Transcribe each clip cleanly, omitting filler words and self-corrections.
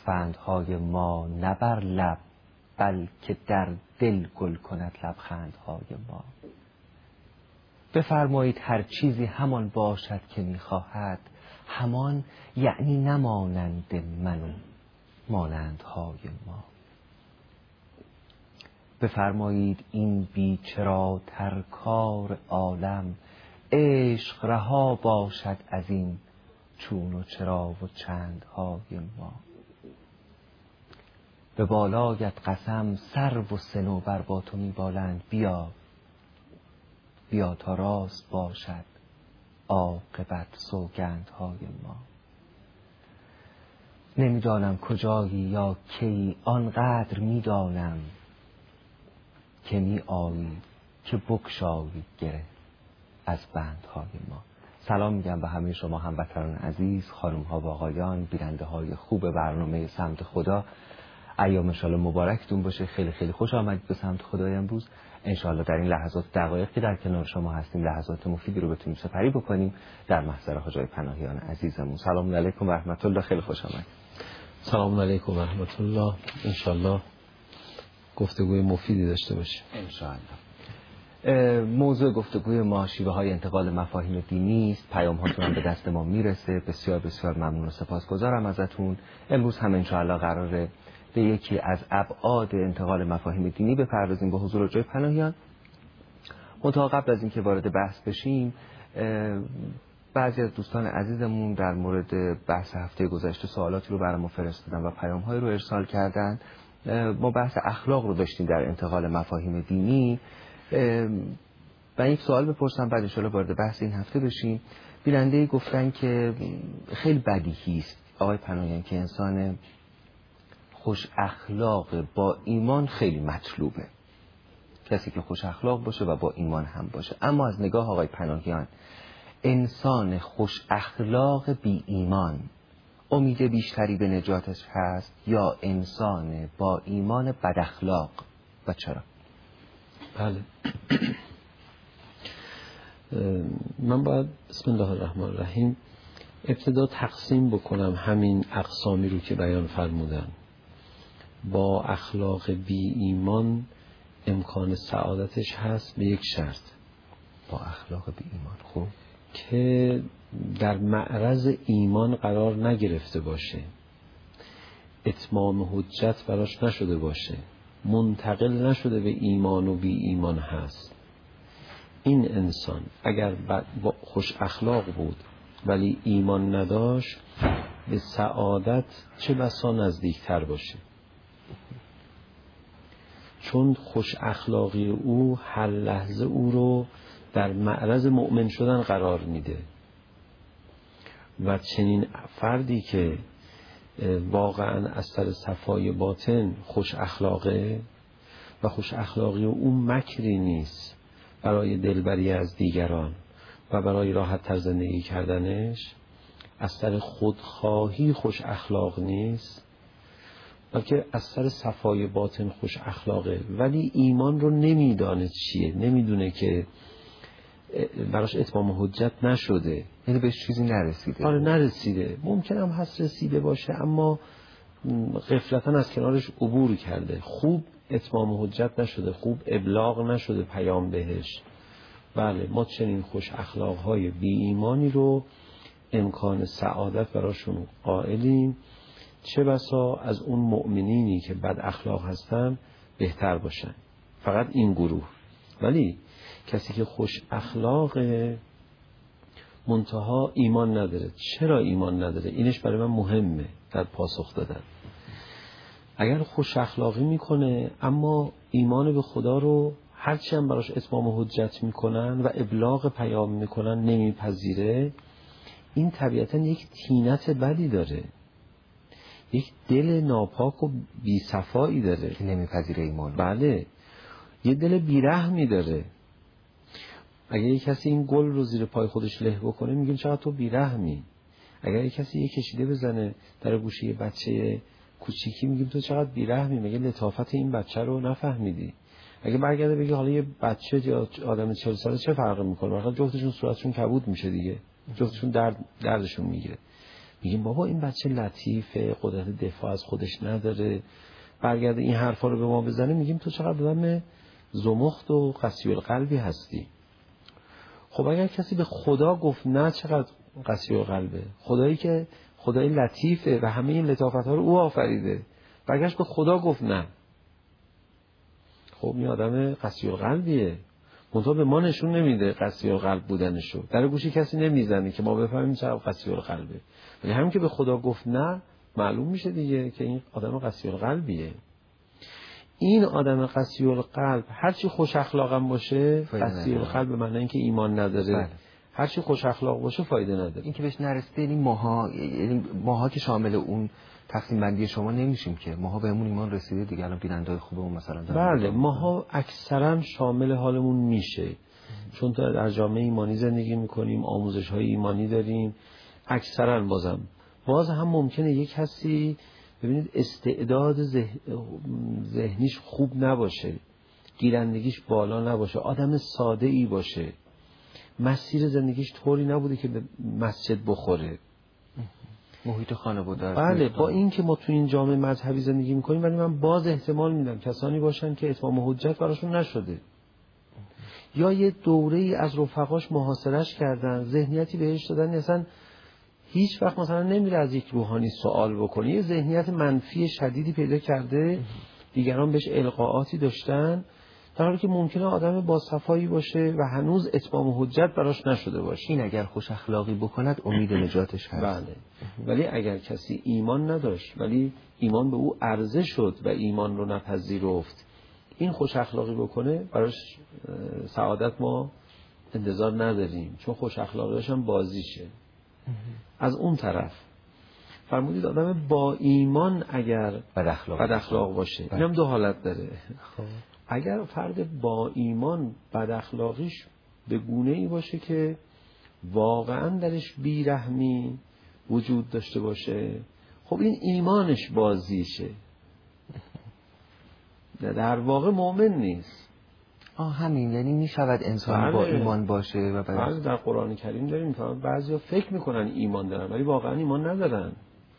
فندهای ما نه بر لب بلکه در دل گل کند لبخندهای ما. بفرمایید هر چیزی همان باشد که میخواهد، همان یعنی نمانند من و مانندهای ما. بفرمایید این بیچراتر کار عالم، عشق رها باشد از این چون و چرا و چندهای ما. به بالایت قسم سرو و صنوبر با تو میبالند، بیا بیا تا راست باشد عاقبت سوگندهای ما. نمیدانم کجایی یا کی، آنقدر میدانم که می آیی که بگشایی گره از بندهای ما. سلام میگم به همه شما هموطنان عزیز، خانم ها و آقایان، بیننده های خوب برنامه سمت خدا. ایام انشالله مبارکتون باشه. خیلی خیلی خوش آمدید به سمت خدای امروز. انشالله در این لحظات دقایقی که در کنار شما هستیم لحظات مفیدی رو بتونیم سپری بکنیم در محضر حاجای پناهیان عزیزمون. سلام علیکم و رحمت الله. خیلی خوش آمدید. سلام علیکم و رحمت الله. انشالله گفتگوی مفیدی داشته باشیم انشالله. موضوع گفتگوی ما شیوه های انتقال مفاهیم دینی است. پیام هاتون هم به دست ما میرسه. بسیار بسیار ممنون و سپاسگزارم ازتون. امروز هم انشالله قراره به یکی از ابعاد انتقال مفاهیم دینی بپردازیم به حضور جای پناهیان. منتها قبل از اینکه وارد بحث بشیم، بعضی از دوستان عزیزمون در مورد بحث هفته گذشته سوالاتی رو برام فرستادن و پیام‌های رو ارسال کردن. ما بحث اخلاق رو داشتیم در انتقال مفاهیم دینی. من یک سوال بپرسم بعد ان شاءالله وارد بحث این هفته بشیم. بیننده گفتن که خیلی بدیهی است آقای پناهیان که انسان خوش اخلاق با ایمان خیلی مطلوبه، کسی که خوش اخلاق باشه و با ایمان هم باشه. اما از نگاه آقای پناهیان، انسان خوش اخلاق بی ایمان امید بیشتری به نجاتش هست یا انسان با ایمان بد اخلاق و چرا؟ بله. من باید بسم الله الرحمن الرحیم ابتدا تقسیم بکنم همین اقسامی رو که بیان فرمودن. با اخلاق بی ایمان امکان سعادتش هست به یک شرط. با اخلاق بی ایمان خوب که در معرض ایمان قرار نگرفته باشه، اتمام حجت براش نشده باشه، منتقل نشده به ایمان و بی ایمان هست. این انسان اگر خوش اخلاق بود ولی ایمان نداشت به سعادت چه بسا نزدیکتر باشه، چون خوش اخلاقی او هر لحظه او رو در معرض مؤمن شدن قرار میده. و چنین فردی که واقعا از سر صفای باطن خوش اخلاقه و خوش اخلاقی او مکری نیست برای دلبری از دیگران و برای راحت تر زندگی کردنش، از سر خودخواهی خوش اخلاق نیست، بلکه از سر صفای باطن خوش اخلاقه ولی ایمان رو نمیدانه چیه، نمیدونه که براش اتمام حجت نشده، یعنی بهش چیزی نرسیده. آره نرسیده. ممکن هم هست رسیده باشه اما غفلتاً از کنارش عبور کرده، خوب اتمام حجت نشده، خوب ابلاغ نشده پیام بهش. بله، ما چنین خوش اخلاقهای بی ایمانی رو امکان سعادت براشون قائلیم، چه بسا از اون مؤمنینی که بد اخلاق هستن بهتر باشن. فقط این گروه. ولی کسی که خوش اخلاق منتها ایمان نداره. چرا ایمان نداره؟ اینش برای من مهمه در پاسخ دادن. اگر خوش اخلاقی میکنه اما ایمان به خدا رو هرچی هم براش اتمام حجت میکنن و ابلاغ پیام میکنن نمیپذیره، این طبیعتا یک طینت بدی داره، یک دل ناپاک و بی‌صفایی داره که نمیپذیره ایمان. بله، یه دل بیرحمی داره. اگه یک کسی این گل رو زیر پای خودش له بکنه میگیم چقدر تو بیرحمی. اگر یک کسی یک کشیده بزنه در گوشه یه بچه کوچیکی میگیم تو چقدر بیرحمی، مگه لطافت این بچه رو نفهمیدی؟ اگه برگرده بگی حالا یه بچه یا آدم 40 ساله چه فرقی میکنه؟ مثلا جفتشون صورتشون کبود میشه دیگه، جفتشون دردشون میگیره. میگیم بابا این بچه لطیفه، قدرت دفاع از خودش نداره، برگرده این حرفا رو به ما بزنه، میگیم تو چقدر آدم زمخت و قسی القلبی هستی. خب اگر کسی به خدا گفت نه، چقدر قسی القلبه، خدایی که خدای لطیفه و همه این لطافت‌ها رو او آفریده، برگشت به خدا گفت نه. خب این آدم قسی القلبیه، منتها به ما نشون نمیده قسی القلب بودنشو، در گوشی کسی نمیزنه که ما بفهمیم چقدر قسی القلبه، ولی همین که به خدا گفت نه، معلوم میشه دیگه که این آدم قسی القلبیه. این آدم قسی القلب هرچی خوش اخلاقم باشه، قسی القلب به معنی اینکه ایمان نداره. بله. هرچی خوش اخلاق باشه فایده نداره. این که بهش نرسیده، یعنی ماها که شامل اون تقسیم بندی شما نمیشیم که، ماها بهمون ایمان رسیده دیگه، الان بینندای خوبمون مثلا. بله، ماها اکثرا شامل حالمون میشه، چون در جامعه ایمانی زندگی میکنیم، آموزش‌های ایمانی داریم. اکثرا باز هم ممکنه یک کسی ببینید استعداد ذهنیش خوب نباشه، گیرندگیش بالا نباشه، آدم ساده ای باشه، مسیر زندگیش طوری نبوده که به مسجد بخوره، محیط خانواده. بله، با این که ما تو این جامعه مذهبی زندگی میکنیم، ولی من باز احتمال میدم کسانی باشن که اتمام حجت براشون نشده، یا یه دوره‌ای از رفقاش محاصرش کردن، ذهنیتی بهش دادن اصلا هیچ وقت مثلا نمیره از یک روحانی سوال بکنه، یه ذهنیت منفی شدیدی پیدا کرده، دیگران بهش القاءاتی داشتن، در حالی که ممکنه آدم با صفایی باشه و هنوز اتمام حجت براش نشده باشه. این اگر خوش اخلاقی بکند امید نجاتش هست. بله. ولی اگر کسی ایمان نداشت ولی ایمان به او عرضه شد و ایمان رو نپذیرفت، این خوش اخلاقی بکنه، براش سعادت ما انتظار نداریم، چون خوش اخلاقیش هم بازیشه. از اون طرف فرمودید آدم با ایمان اگر بد اخلاق باشه، اینم دو حالت داره. اگر فرد با ایمان بد اخلاقیش به گونه‌ای باشه که واقعا درش بیرحمی وجود داشته باشه، خب این ایمانش بازیشه، در واقع مؤمن نیست. همین، یعنی میشود انسان با ایمان باشه و بعد در قرآن کریم داریم میفهمن بعضیا فکر میکنن ایمان دارن ولی واقعا ایمان ندارن.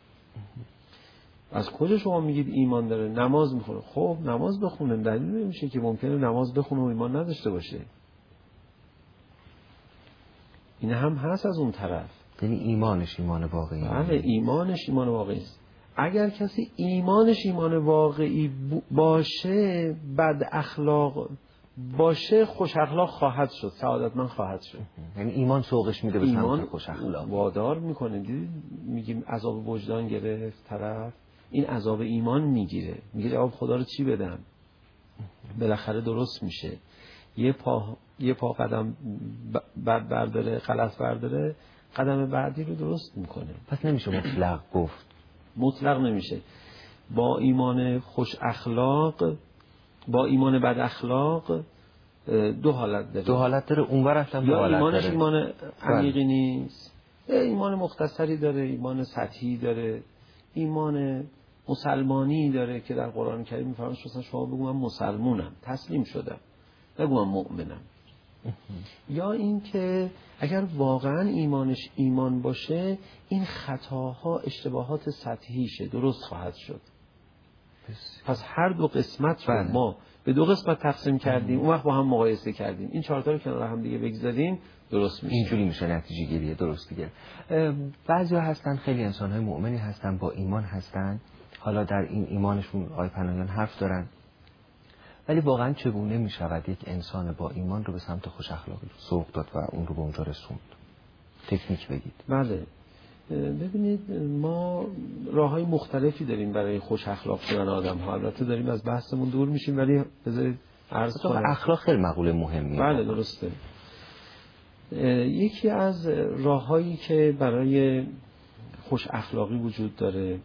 از کجا شما میگید ایمان داره؟ نماز میخونه. خب نماز بخونه، دلیل نمیشه که ممکنه نماز بخونه و ایمان نداشته باشه. این هم هست از اون طرف، یعنی ایمانش ایمان واقعی. بله، ایمانش ایمان واقعی است. اگر کسی ایمانش ایمان واقعی باشه، بد اخلاق باشه، خوش اخلاق خواهد شد، سعادتمند خواهد شد. یعنی ایمان سوقش میده به سمت خوش اخلاق، وادار میکنه. دیدید میگیم عذاب وجدان گرفت طرف، این عذاب ایمان میگیره، میگه جواب خدا رو چی بدم؟ بالاخره درست میشه. یه پا قدم برداره، غلط برداره، قدم بعدی رو درست میکنه. پس نمیشه مطلق گفت، مطلق نمیشه. با ایمان خوش اخلاق، با ایمان بد اخلاق دو حالت داره. اونور هم دو حالت ایمانش داره. ایمان عمیقی نیست، ایمان مختصری داره، ایمان سطحی داره، ایمان مسلمانی داره که در قرآن کریم میفرماید شما بگو من مسلمونم، تسلیم شدم، بگو من مؤمنم. یا این که اگر واقعا ایمانش ایمان باشه، این خطاها اشتباهات سطحیشه، درست خواهد شد. پس هر دو قسمت رو ما به دو قسمت تقسیم کردیم، اون وقت با هم مقایسه کردیم، این چهار تا رو کنار هم دیگه بگذاریم، درست میشه. اینجوری میشه نتیجه گیری درست دیگه. بعضیا هستن، خیلی انسان‌های مؤمنی هستن، با ایمان هستن، حالا در این ایمانشون آقای پناهیان حرف دارن، ولی واقعا چگونه میشود یک انسان با ایمان رو به سمت خوش اخلاقی سوق داد و اون رو به اونجا رسوند؟ تکنیک بگید. بله، ببینید ما راههای مختلفی داریم برای خوش اخلاق شدن آدم ها. البته داریم از بحثمون دور میشیم، ولی بذارید عرض کنم اخلاق خیلی مقوله مهمیه. بله درسته. یکی از راههایی که برای خوش اخلاقی وجود داره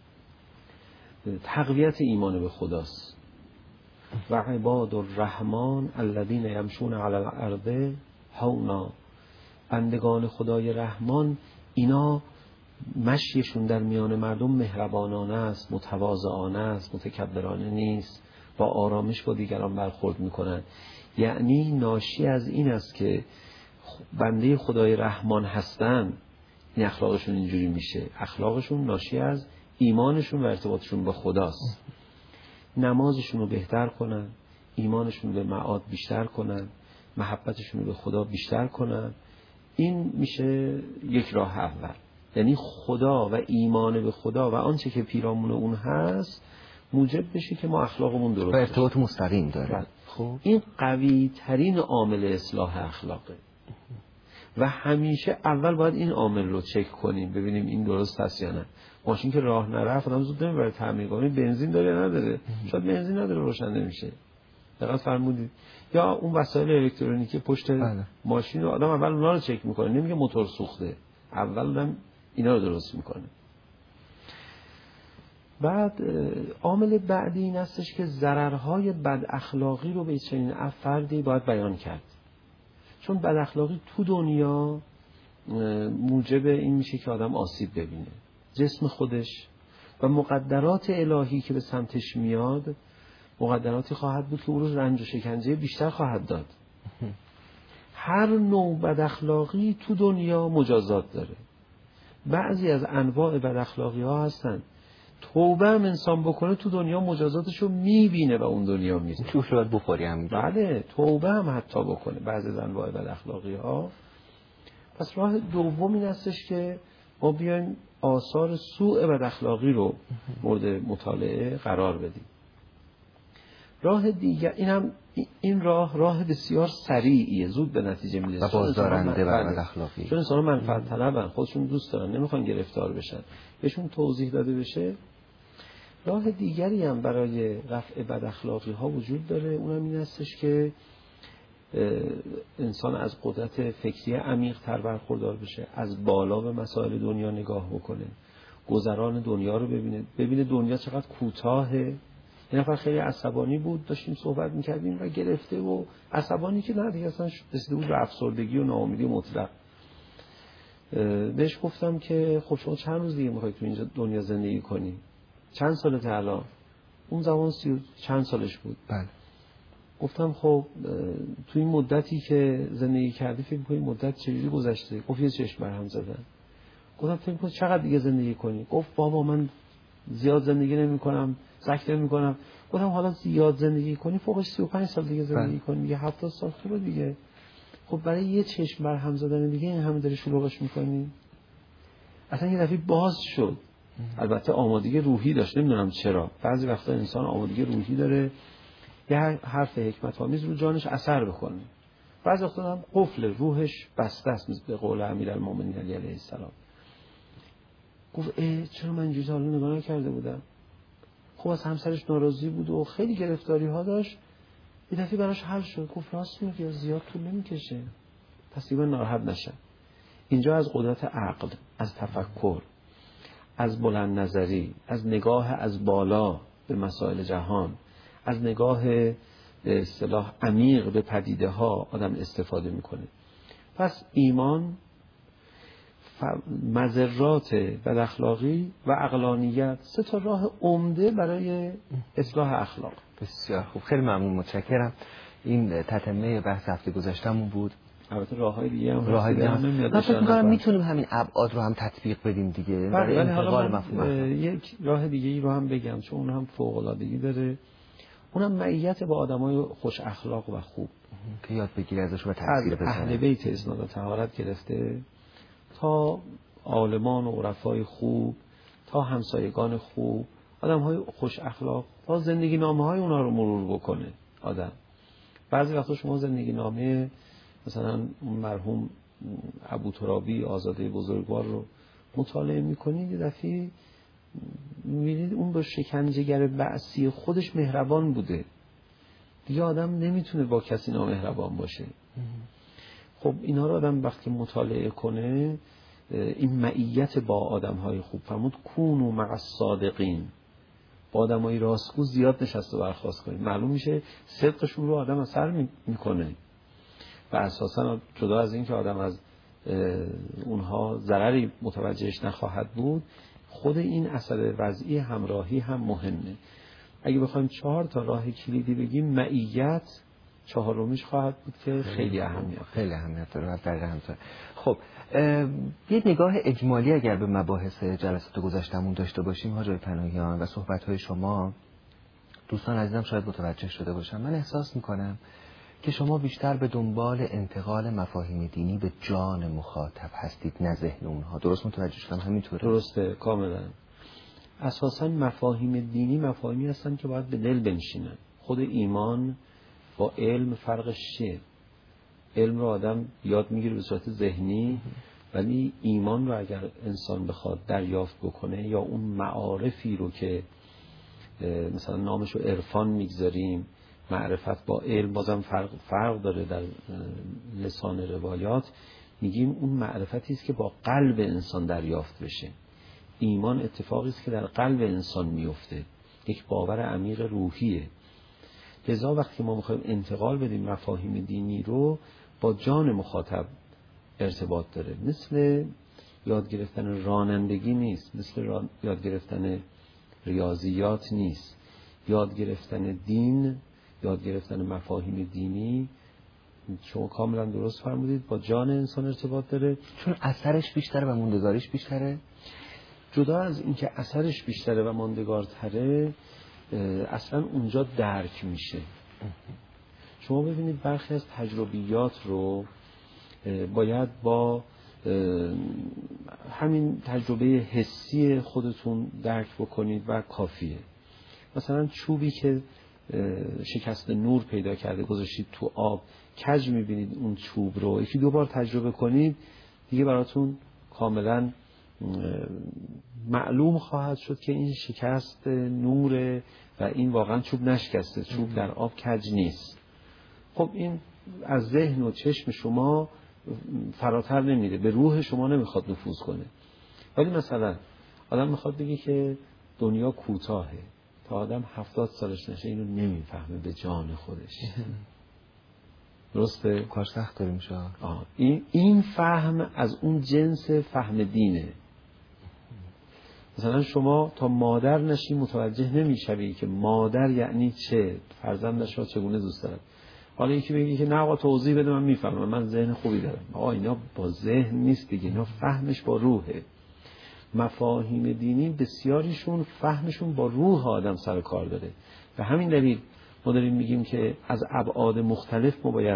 تقویت ایمان به خداست. و عباد الرحمن الذین یمشون علی الارض هونا، بندگان خدای رحمان اینا مشیشون در میان مردم مهربانانه است، متواضعانه است، متکبرانه نیست، با آرامش با دیگران برخورد میکنن. یعنی ناشی از این است که بنده خدای رحمان هستن، این اخلاقشون اینجوری میشه. اخلاقشون ناشی از ایمانشون و ارتباطشون با خداست. نمازشون رو بهتر کنن، ایمانشون به معاد بیشتر کنن، محبتشون رو به خدا بیشتر کنن. این میشه یک راه اول. یعنی خدا و ایمان به خدا و آنچه که پیرامون اون هست موجب بشه که ما اخلاقمون درست بشه. ارتباط مستقیم داره. خب این قوی ترین عامل اصلاح اخلاقه و همیشه اول باید این عامل رو چک کنیم ببینیم این درست هست یا نه. ماشین که راه نرفت آدم زود نمیبره تعمیر کنه، بنزین داره یا نداره؟ شاید بنزین نداره روشن نمیشه. دقیقاً فرمودید. یا اون وسایل الکترونیکی پشت ماشین رو آدم اول اونا رو چک میکنه، نمیگه موتور سوخته، اول آدم اینا رو درست میکنه. بعد عامل بعدی این هستش که ضررهای بد اخلاقی رو به چنین فردی باید بیان کرد. چون بد اخلاقی تو دنیا موجب این میشه که آدم آسیب ببینه، جسم خودش و مقدرات الهی که به سمتش میاد مقدراتی خواهد بود که او رو رنج و شکنجه بیشتر خواهد داد. هر نوع بد اخلاقی تو دنیا مجازات داره. بعضی از انواع بد اخلاقی ها هستن توبه هم انسان بکنه تو دنیا مجازاتشو میبینه و اون دنیا میره. چوش رو باید بخوری هم. بله، توبه هم حتی بکنه بعضی از انواع بد اخلاقی ها. پس راه دوم این هستش که ما بیایم آثار سوء بد اخلاقی رو مورد مطالعه قرار بدیم. راه دیگر این راه بسیار سریعیه، زود به نتیجه میرسه. و بازدارنده بر بد اخلاقی. چون انسان منفعت طلبن، خودشون دوست دارن، نمیخوان گرفتار بشن، بهشون توضیح داده بشه. راه دیگری هم برای رفع بد اخلاقی ها وجود داره، اونم این هستش که انسان از قدرت فکری عمیق تر برخوردار بشه، از بالا به مسائل دنیا نگاه بکنه، گذران دنیا رو ببینه دنیا چقدر کوتاهه. این نفر خیلی عصبانی بود، داشتیم صحبت میکردیم و گرفته و عصبانی که نه دیگه اصلا رسیده بود به افسردگی و ناامیدی مطلق. بهش گفتم که خب شما چند روز دیگه میخواید تو اینجا دنیا زندگی کنی؟ چند سالته الان؟ اون زمان چند سالش بود. بله. گفتم خب تو این مدتی که زندگی کردی فکر می‌کنی مدت چجوری گذشته؟ گفت یه چشم برهم زدن. گفتم فکر می‌کنی چقدر دیگه زندگی کنی؟ گفت بابا من زیاد زندگی نمی‌کنم، سکت نمی‌کنم. گفتم حالا زیاد زندگی کنی فوقش 35 سال دیگه زندگی کنی، دیگه 70 سال خوبه دیگه. خب برای یه چشم برهم زدن دیگه این همه داری شلوغش می‌کنی؟ اصلا یه دفعه باز شد. البته آمادگی روحی داشت، نمیدونم چرا بعضی وقتا انسان آمادگی روحی داره یه حرف حکمت آمیز رو جانش اثر بکنه، بعضی وقتا هم قفل روحش بسته است به قول امیرالمومنین علی علیه السلام. گفت چرا من اینجوری حالا نگاه نکرده بودم؟ خب از همسرش ناراضی بود و خیلی گرفتاری ها داشت، یه دفعه براش حل شد. گفت راست میگه، زیاد طول نمیکشه، پس دیگه ناراحت نشم. اینجا از قدرت عقل، از تفکر، از بلند نظری، از نگاه از بالا به مسائل جهان، از نگاه به اصطلاح عمیق به پدیده ها آدم استفاده میکنه. پس ایمان، مضرات بد اخلاقی و عقلانیت، سه تا راه عمده برای اصلاح اخلاق. بسیار خوب، خیلی ممنون، متشکرم. این تتمه بحث هفته گذشتمون بود. البته راههای دیگه هم من فکر می‌کنم میتونیم همین ابعاد رو هم تطبیق بدیم دیگه برای انتقال مفهوم. یک راه دیگه ای رو هم بگم چون اون هم فوق‌العادگی داره، اونم معیت با آدمای خوش اخلاق و خوب که یاد بگیری ازش و تاثیر بزنه. از اهل بیت اسناد و طهارت گرفته تا عالمان و عرفای خوب، تا همسایگان خوب، آدم‌های خوش اخلاق، تا زندگی نامه‌های اونها رو مرور بکنه آدم. بعضی وقتا شما زندگی نامه مثلا مرحوم ابوترابی آزاده بزرگوار رو مطالعه میکنید، یه دفعه میبینید اون با شکنجهگر بعثی خودش مهربان بوده. دیگه آدم نمیتونه با کسی نامهربان باشه. خب اینا رو آدم وقتی مطالعه کنه، این معیت با آدم‌های خوب فرمود کونوا مع الصادقین، با آدم‌های راستگو زیاد نشست و برخاست کنید. معلوم میشه صدقشون رو آدم اثر میکنه و اساساً جدا از این که آدم از اونها ضرری متوجهش نخواهد بود، خود این اثر وضعی همراهی هم مهمه. اگه بخوایم 4 تا راه کلیدی بگیم، معیت، چهارمیش خواهد بود که خیلی اهمیت داره. دقیقاً همینطور. خب یه نگاه اجمالی اگر به مباحث جلسات گذشتمون داشته باشیم حاج پناهیان و صحبت‌های شما، دوستان عزیزم شاید متوجه شده باشم، من احساس می‌کنم که شما بیشتر به دنبال انتقال مفاهیم دینی به جان مخاطب هستید نه ذهن اونها. درست متوجه شدم؟ همینطوره؟ درسته، کاملا. اساساً مفاهیم دینی مفاهیمی هستن که باید به دل بنشینن. خود ایمان با علم فرقش چیه؟ علم رو آدم یاد میگیره به صورت ذهنی، ولی ایمان رو اگر انسان بخواد دریافت بکنه یا اون معارفی رو که مثلا نامشو عرفان میگذاریم، معرفت با علم بازم فرق داره در لسان روایات، میگیم اون معرفتی است که با قلب انسان دریافت بشه. ایمان اتفاقی است که در قلب انسان میفته، یک باور عمیق روحیه. لذا وقتی ما میخوایم انتقال بدیم مفاهیم دینی رو، با جان مخاطب ارتباط داره. مثل یاد گرفتن رانندگی نیست، مثل یاد گرفتن ریاضیات نیست. یاد گرفتن دین، یاد گرفتن مفاهیم دینی، شما کاملا درست فرمودید، با جان انسان ارتباط داره، چون اثرش بیشتره و موندگاریش بیشتره. جدا از اینکه اثرش بیشتره و ماندگارتره، اصلا اونجا درک میشه. شما ببینید برخی از تجربیات رو باید با همین تجربه حسی خودتون درک بکنید و کافیه. مثلا چوبی که شکست نور پیدا کرده گذاشتید تو آب، کج میبینید اون چوب رو، یکی دو بار تجربه کنید دیگه براتون کاملا معلوم خواهد شد که این شکست نوره و این واقعا چوب نشکسته، چوب در آب کج نیست. خب این از ذهن و چشم شما فراتر نمیره، به روح شما نمیخواد نفوذ کنه. ولی مثلا آدم میخواد بگه که دنیا کوتاهه، تا آدم 70 سالش نشه اینو نمیفهمه به جان خودش. درسته؟ کار سخت داره میشه. این فهم از اون جنس فهم دینه. مثلا شما تا مادر نشی متوجه نمیشوی که مادر یعنی چه، فرزندش را چگونه دوست دارد. حالا یکی بگی که نه آقا توضیح بده من میفهمم، من ذهن خوبی دارم. آقا اینا با ذهن نیست دیگه، اینا فهمش با روحه. مفاهیم دینی بسیاریشون فهمشون با روح آدم سر کار داره. به همین دلیل ما داریم میگیم که از ابعاد مختلف ما باید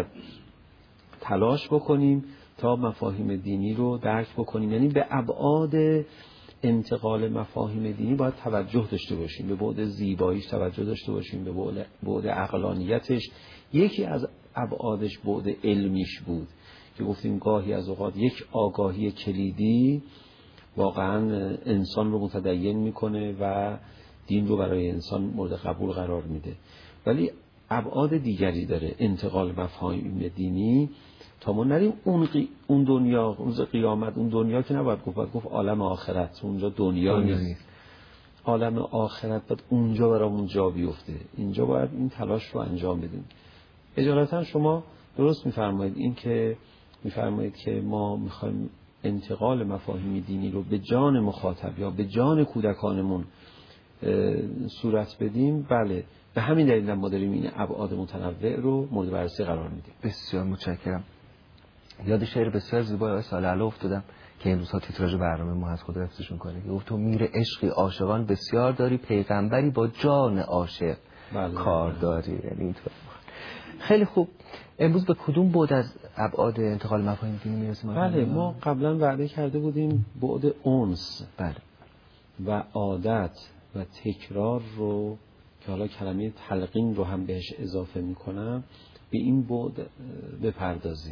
تلاش بکنیم تا مفاهیم دینی رو درک بکنیم. یعنی به ابعاد انتقال مفاهیم دینی باید توجه داشته باشیم، به بعد زیباییش توجه داشته باشیم، به بعد عقلانیتش. یکی از ابعادش بعد علمیش بود که گفتیم گاهی از اوقات یک آگاهی کلیدی واقعا انسان رو متدین میکنه و دین رو برای انسان مورد قبول قرار میده. ولی ابعاد دیگری داره انتقال مفاهیم دینی، تا ما نریم اون دنیا، روز قیامت، اون دنیا که نباید گفت عالم آخرت، اونجا دنیا نیست. عالم آخرت باید اونجا برامون جا بیفته. اینجا باید این تلاش رو انجام بدیم. اجالتا شما درست میفرمایید، این که میفرمایید که ما میخوایم انتقال مفاهیم دینی رو به جان مخاطب یا به جان کودکانمون صورت بدیم. بله، به همین دلیل ما داریم این ابعاد متنوع رو مورد بررسی قرار میدیم. بسیار متشکرم. یاد شعر بسیار زیبای آقای صالح علی افتادم که این روزها تیتراژ برنامه ما از خود حفظشون کنه. گفت تو میر عشقی عاشقان بسیار داری، پیغمبری با جان عاشق کار داری. یعنی اینطور. خیلی خوب. امروز به کدوم بعد از ابعاد انتقال مفاهیم دینی میرسیم؟ بله، ما قبلا وعده کرده بودیم بعد انس و عادت و تکرار رو که حالا کلمه تلقین رو هم بهش اضافه میکنم، به این بعد بپردازیم.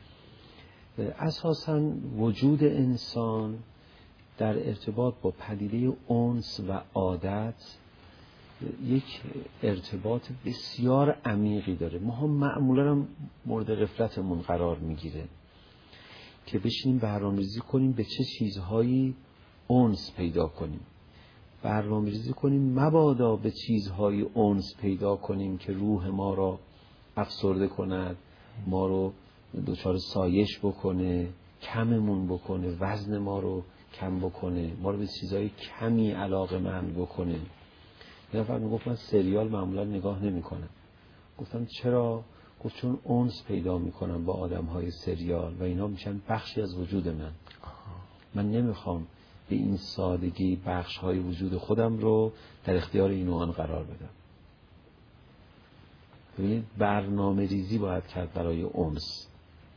اساساً وجود انسان در ارتباط با پدیده انس و عادت یک ارتباط بسیار عمیقی داره. ما هم معمولاً هم مورد غفلتمون قرار میگیره که بشینیم برنامه‌ریزی کنیم به چه چیزهایی انس پیدا کنیم، برنامه‌ریزی کنیم مبادا به چیزهای انس پیدا کنیم که روح ما را افسرده کند، ما رو دچار سایش بکنه، کممون بکنه، وزن ما رو کم بکنه، ما رو به چیزهای کمی علاقه‌مند بکنه. یه نفر میگفت من سریال معمولا نگاه نمی‌کنم. گفتم چرا؟ گفت چون انس پیدا میکنم با آدم‌های سریال و اینا میشن بخشی از وجود من نمیخوام به این سادگی بخش‌های وجود خودم رو در اختیار این و آن قرار بدم. ببینید برنامه ریزی باید کرد برای انس.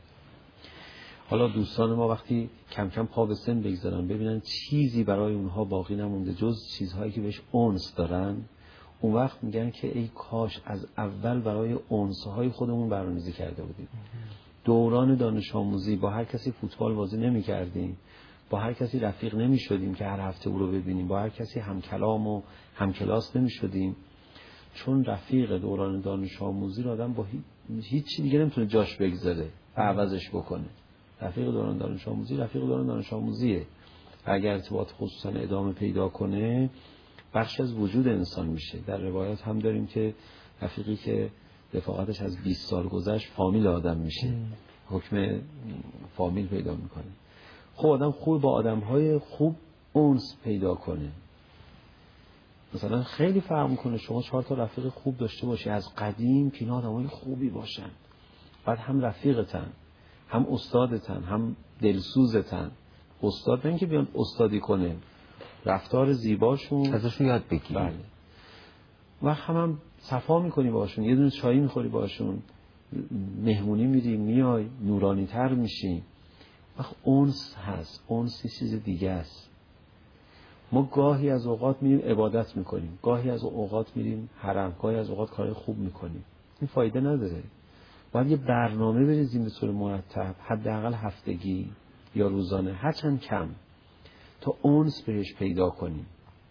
حالا دوستان ما وقتی کم کم پا به سن بگذارن ببینن چیزی برای اونها باقی نمونده جز چیزهایی که بهش انس دارن، اون وقت میگن که ای کاش از اول برای انس‌های خودمون برنامه‌ریزی کرده بودیم. دوران دانش آموزی با هر کسی فوتبال بازی نمی‌کردیم، با هر کسی رفیق نمی‌شدیم که هر هفته او رو ببینیم، با هر کسی همکلام و همکلاس نمی‌شدیم، چون رفیق دوران دانش آموزی رو آدم با هیچ چیز دیگه نمیتونه جاش بگذاره و عوضش بکنه. رفیق دوران دانش آموزی رفیق دوران دانش آموزیه. اگر ارتباط خصوصا ادامه پیدا کنه بخش از وجود انسان میشه. در روایات هم داریم که رفیقی که رفاقتش از 20 سال گذشت فامیل آدم میشه، حکم فامیل پیدا میکنه. خب آدم خوب با آدم‌های خوب انس پیدا کنه. مثلا خیلی فرق میکنه شما 4 تا رفیق خوب داشته باشی از قدیم که اینا آدمای خوبی باشن، بعد هم رفیقتن، هم استادتن، هم دلسوزتن. استاد نه اینکه بیان استادی کنه، رفتار زیباشون ازشون یاد بگیری. بله. و هم صفا میکنی باشون، یه دونه چایی میخوری باشون، مهمونی میری میای نورانی تر میشی. وقت انس هست، انس یه چیز دیگه است. ما گاهی از اوقات میریم عبادت میکنیم، گاهی از اوقات میریم حرم، گاهی از اوقات کارهای خوب میکنیم، این فایده نداره. باید یه برنامه بریزیم به طور مرتب، حداقل هفتگی یا روزانه، هرچند کم، تا انس بهش پیدا کنیم.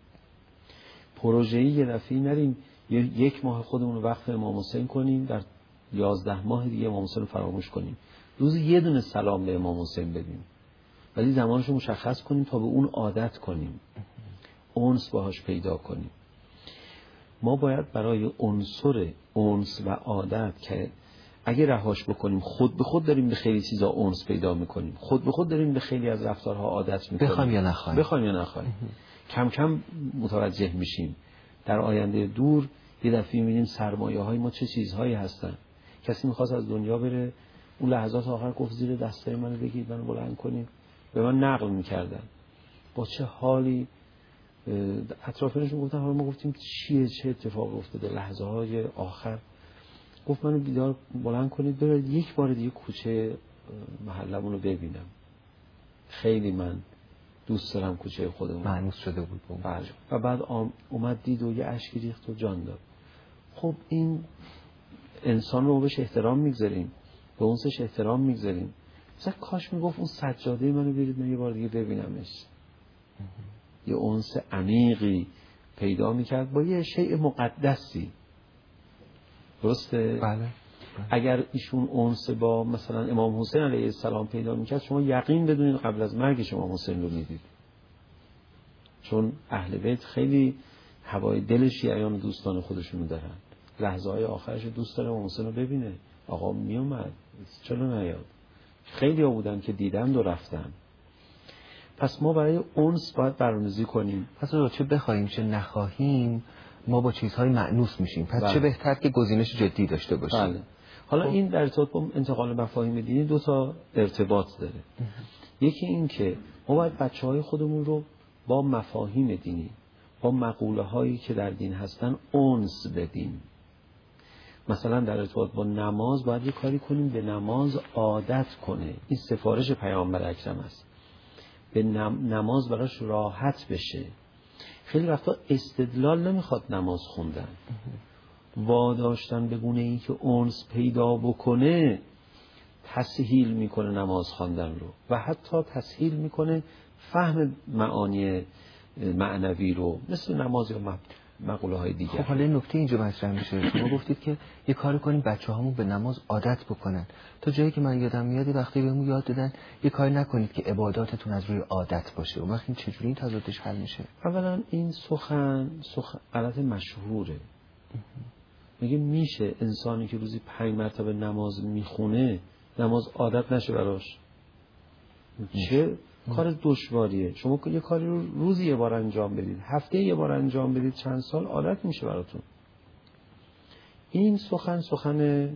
پروژه‌ای یه دفعه‌ای نریم 1 ماه خودمون رو وقف امام حسین کنیم، در 11 ماه دیگه امام حسین رو فراموش کنیم. روزی یه دونه سلام به امام حسین بدیم، ولی زمانش رو مشخص کنیم تا به اون عادت کنیم، انس باهاش پیدا کنیم. ما باید برای عنصر انس و عادت که اگه رهاش بکنیم خود به خود داریم به خیلی چیزا انس پیدا میکنیم، خود به خود داریم به خیلی از رفتارها عادت میکنیم، بخوایم یا نخوایم. کم کم متوجه میشیم. در آینده دور یه دفعه میبینیم سرمایه های ما چه چیزهایی هستن. کسی میخواست از دنیا بره، اون لحظات آخر گفت زیر دستای منو بگید منو بلند کنید، به من نقل میکردن با چه حالی. اطرافیانشون گفتن حالا ما گفتیم چیه، چه اتفاق افتاده لحظه های آخر. گفت منو بیدار بلند کنید برید 1 بار دیگه کوچه محلمون رو ببینم. خیلی من دوست دارم کوچه خودمون. مانوس شده بود بله. و بعد اومد دید و یه اشکی ریخت و جان داد. خب این انسان رو بهش احترام میگذاریم، به اونسش احترام میگذاریم. مثلا کاش میگفت اون سجاده منو برید من 1 بار دیگه ببینمش. یه انس عمیقی پیدا میکرد با یه شیء مقدسی. درسته؟ بله. اگر ایشون انس با مثلا امام حسین علیه السلام پیدا میکرد، شما یقین بدونید قبل از مرگش امام حسین رو میدید. چون اهل بیت خیلی هوای دل شیعیان و دوستان خودشونو دارن. لحظه های آخرش دوست داره امام حسین رو ببینه. آقا میومد چرا نیاد؟ خیلی ها بودن که دیدن و رفتن. پس ما برای انس باید برنامه‌ریزی کنیم. پس چه بخوایم چه نخواهیم ما با چیزهای مأنوس میشیم. پس چه بهتر که گزینش جدی داشته باشیم. بله. حالا این در ارتباط با انتقال مفاهیم دینی 2 تا ارتباط داره. یکی این که ما باید بچه‌های خودمون رو با مفاهیم دینی، با مقوله هایی که در دین هستن انس بدیم. مثلا در ارتباط با نماز باید یه کاری کنیم به نماز عادت کنه. این سفارش پیامبر اکرم است. به نماز براش راحت بشه. خیلی وقتا استدلال نمیخواد نماز خوندن، واداشتن به گونه ای که انس پیدا بکنه تسهیل میکنه نماز خواندن رو و حتی تسهیل میکنه فهم معانی معنوی رو، مثل نماز یا مقوله های دیگر. خب حالا نکته اینجا مطرح میشه. شما گفتید که یه کاری کنیم بچه‌هامون به نماز عادت بکنن. تا جایی که من یادم میاد وقتی بهمون یاد دادن یه کاری نکنید که عباداتتون از روی عادت باشه. اون وقت این چجوری این تضادش حل میشه؟ اولا این سخن غلط مشهوره. میشه انسانی که روزی 5 مرتبه نماز میخونه نماز عادت نشه براش؟ چه کار دشواریه. شما یه کاری رو روزی 1 بار انجام بدید، هفته 1 بار انجام بدید، چند سال عادت میشه براتون. این سخن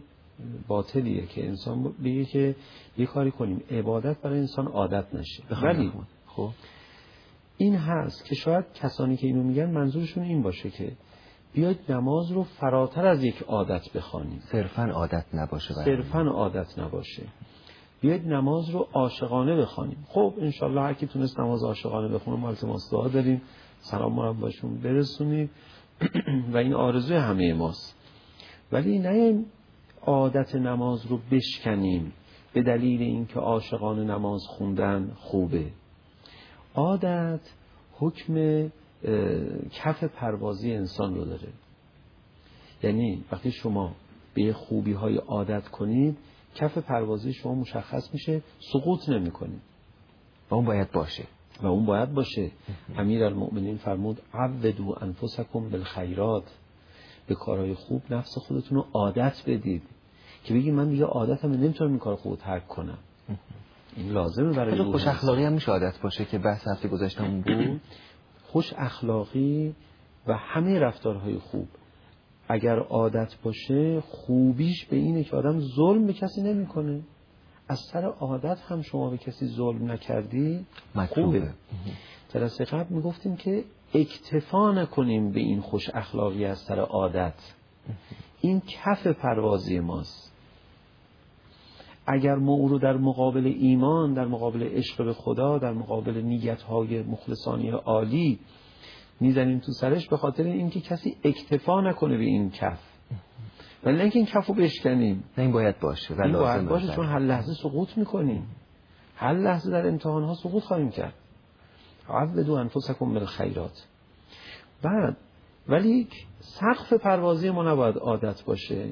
باطلیه که انسان بگه که یه کاری کنیم عبادت برای انسان عادت نشه. ولی خب این هست که شاید کسانی که اینو میگن منظورشون این باشه که بیاید نماز رو فراتر از یک عادت بخوانیم، صرفاً عادت نباشه، صرفاً عادت نباشه. بیاید نماز رو عاشقانه بخوانیم. خب انشالله هر کی تونست نماز عاشقانه بخونه ما التماس دعا داریم، سلام رو باشون برسونید و این آرزوی همه ماست. ولی نه عادت نماز رو بشکنیم به دلیل اینکه عاشقانه نماز خوندن خوبه. عادت حکم کف پروازی انسان رو داره. یعنی وقتی شما به خوبی های عادت کنید کف پروازی شما مشخص میشه، سقوط نمی کنید و اون باید باشه. امیرالمؤمنین فرمود عودوا انفسکم بالخیرات، به کارهای خوب نفس خودتون رو عادت بدید که بگید من دیگه عادتم نمیتونم این کار خوب ترک کنم. این لازمه برای روح. خوش اخلاقی هم میشه عادت باشه که بحث هفته گذشتمون بود. خوش اخلاقی و همه رفتارهای خوب اگر عادت باشه، خوبیش به اینه که آدم ظلم به کسی نمیکنه. از سر عادت هم شما به کسی ظلم نکردی خوبه. جلسه قبل میگفتیم که اکتفا نکنیم به این خوش اخلاقی از سر عادت. این کف پروازی ماست. اگر ما او رو در مقابل ایمان، در مقابل عشق به خدا، در مقابل نیت‌های مخلصانه عالی میزنیم تو سرش، به خاطر اینکه کسی اکتفا نکنه به این کف، ولی نه اینکه این کف رو بشکنیم. نه، این باید باشه و این باید باشه چون هر لحظه سقوط میکنیم، هر لحظه در امتحانها سقوط خواهیم کرد. عودوا انفسکم بالخیرات. بعد ولی سقف پروازی ما نباید عادت باشه.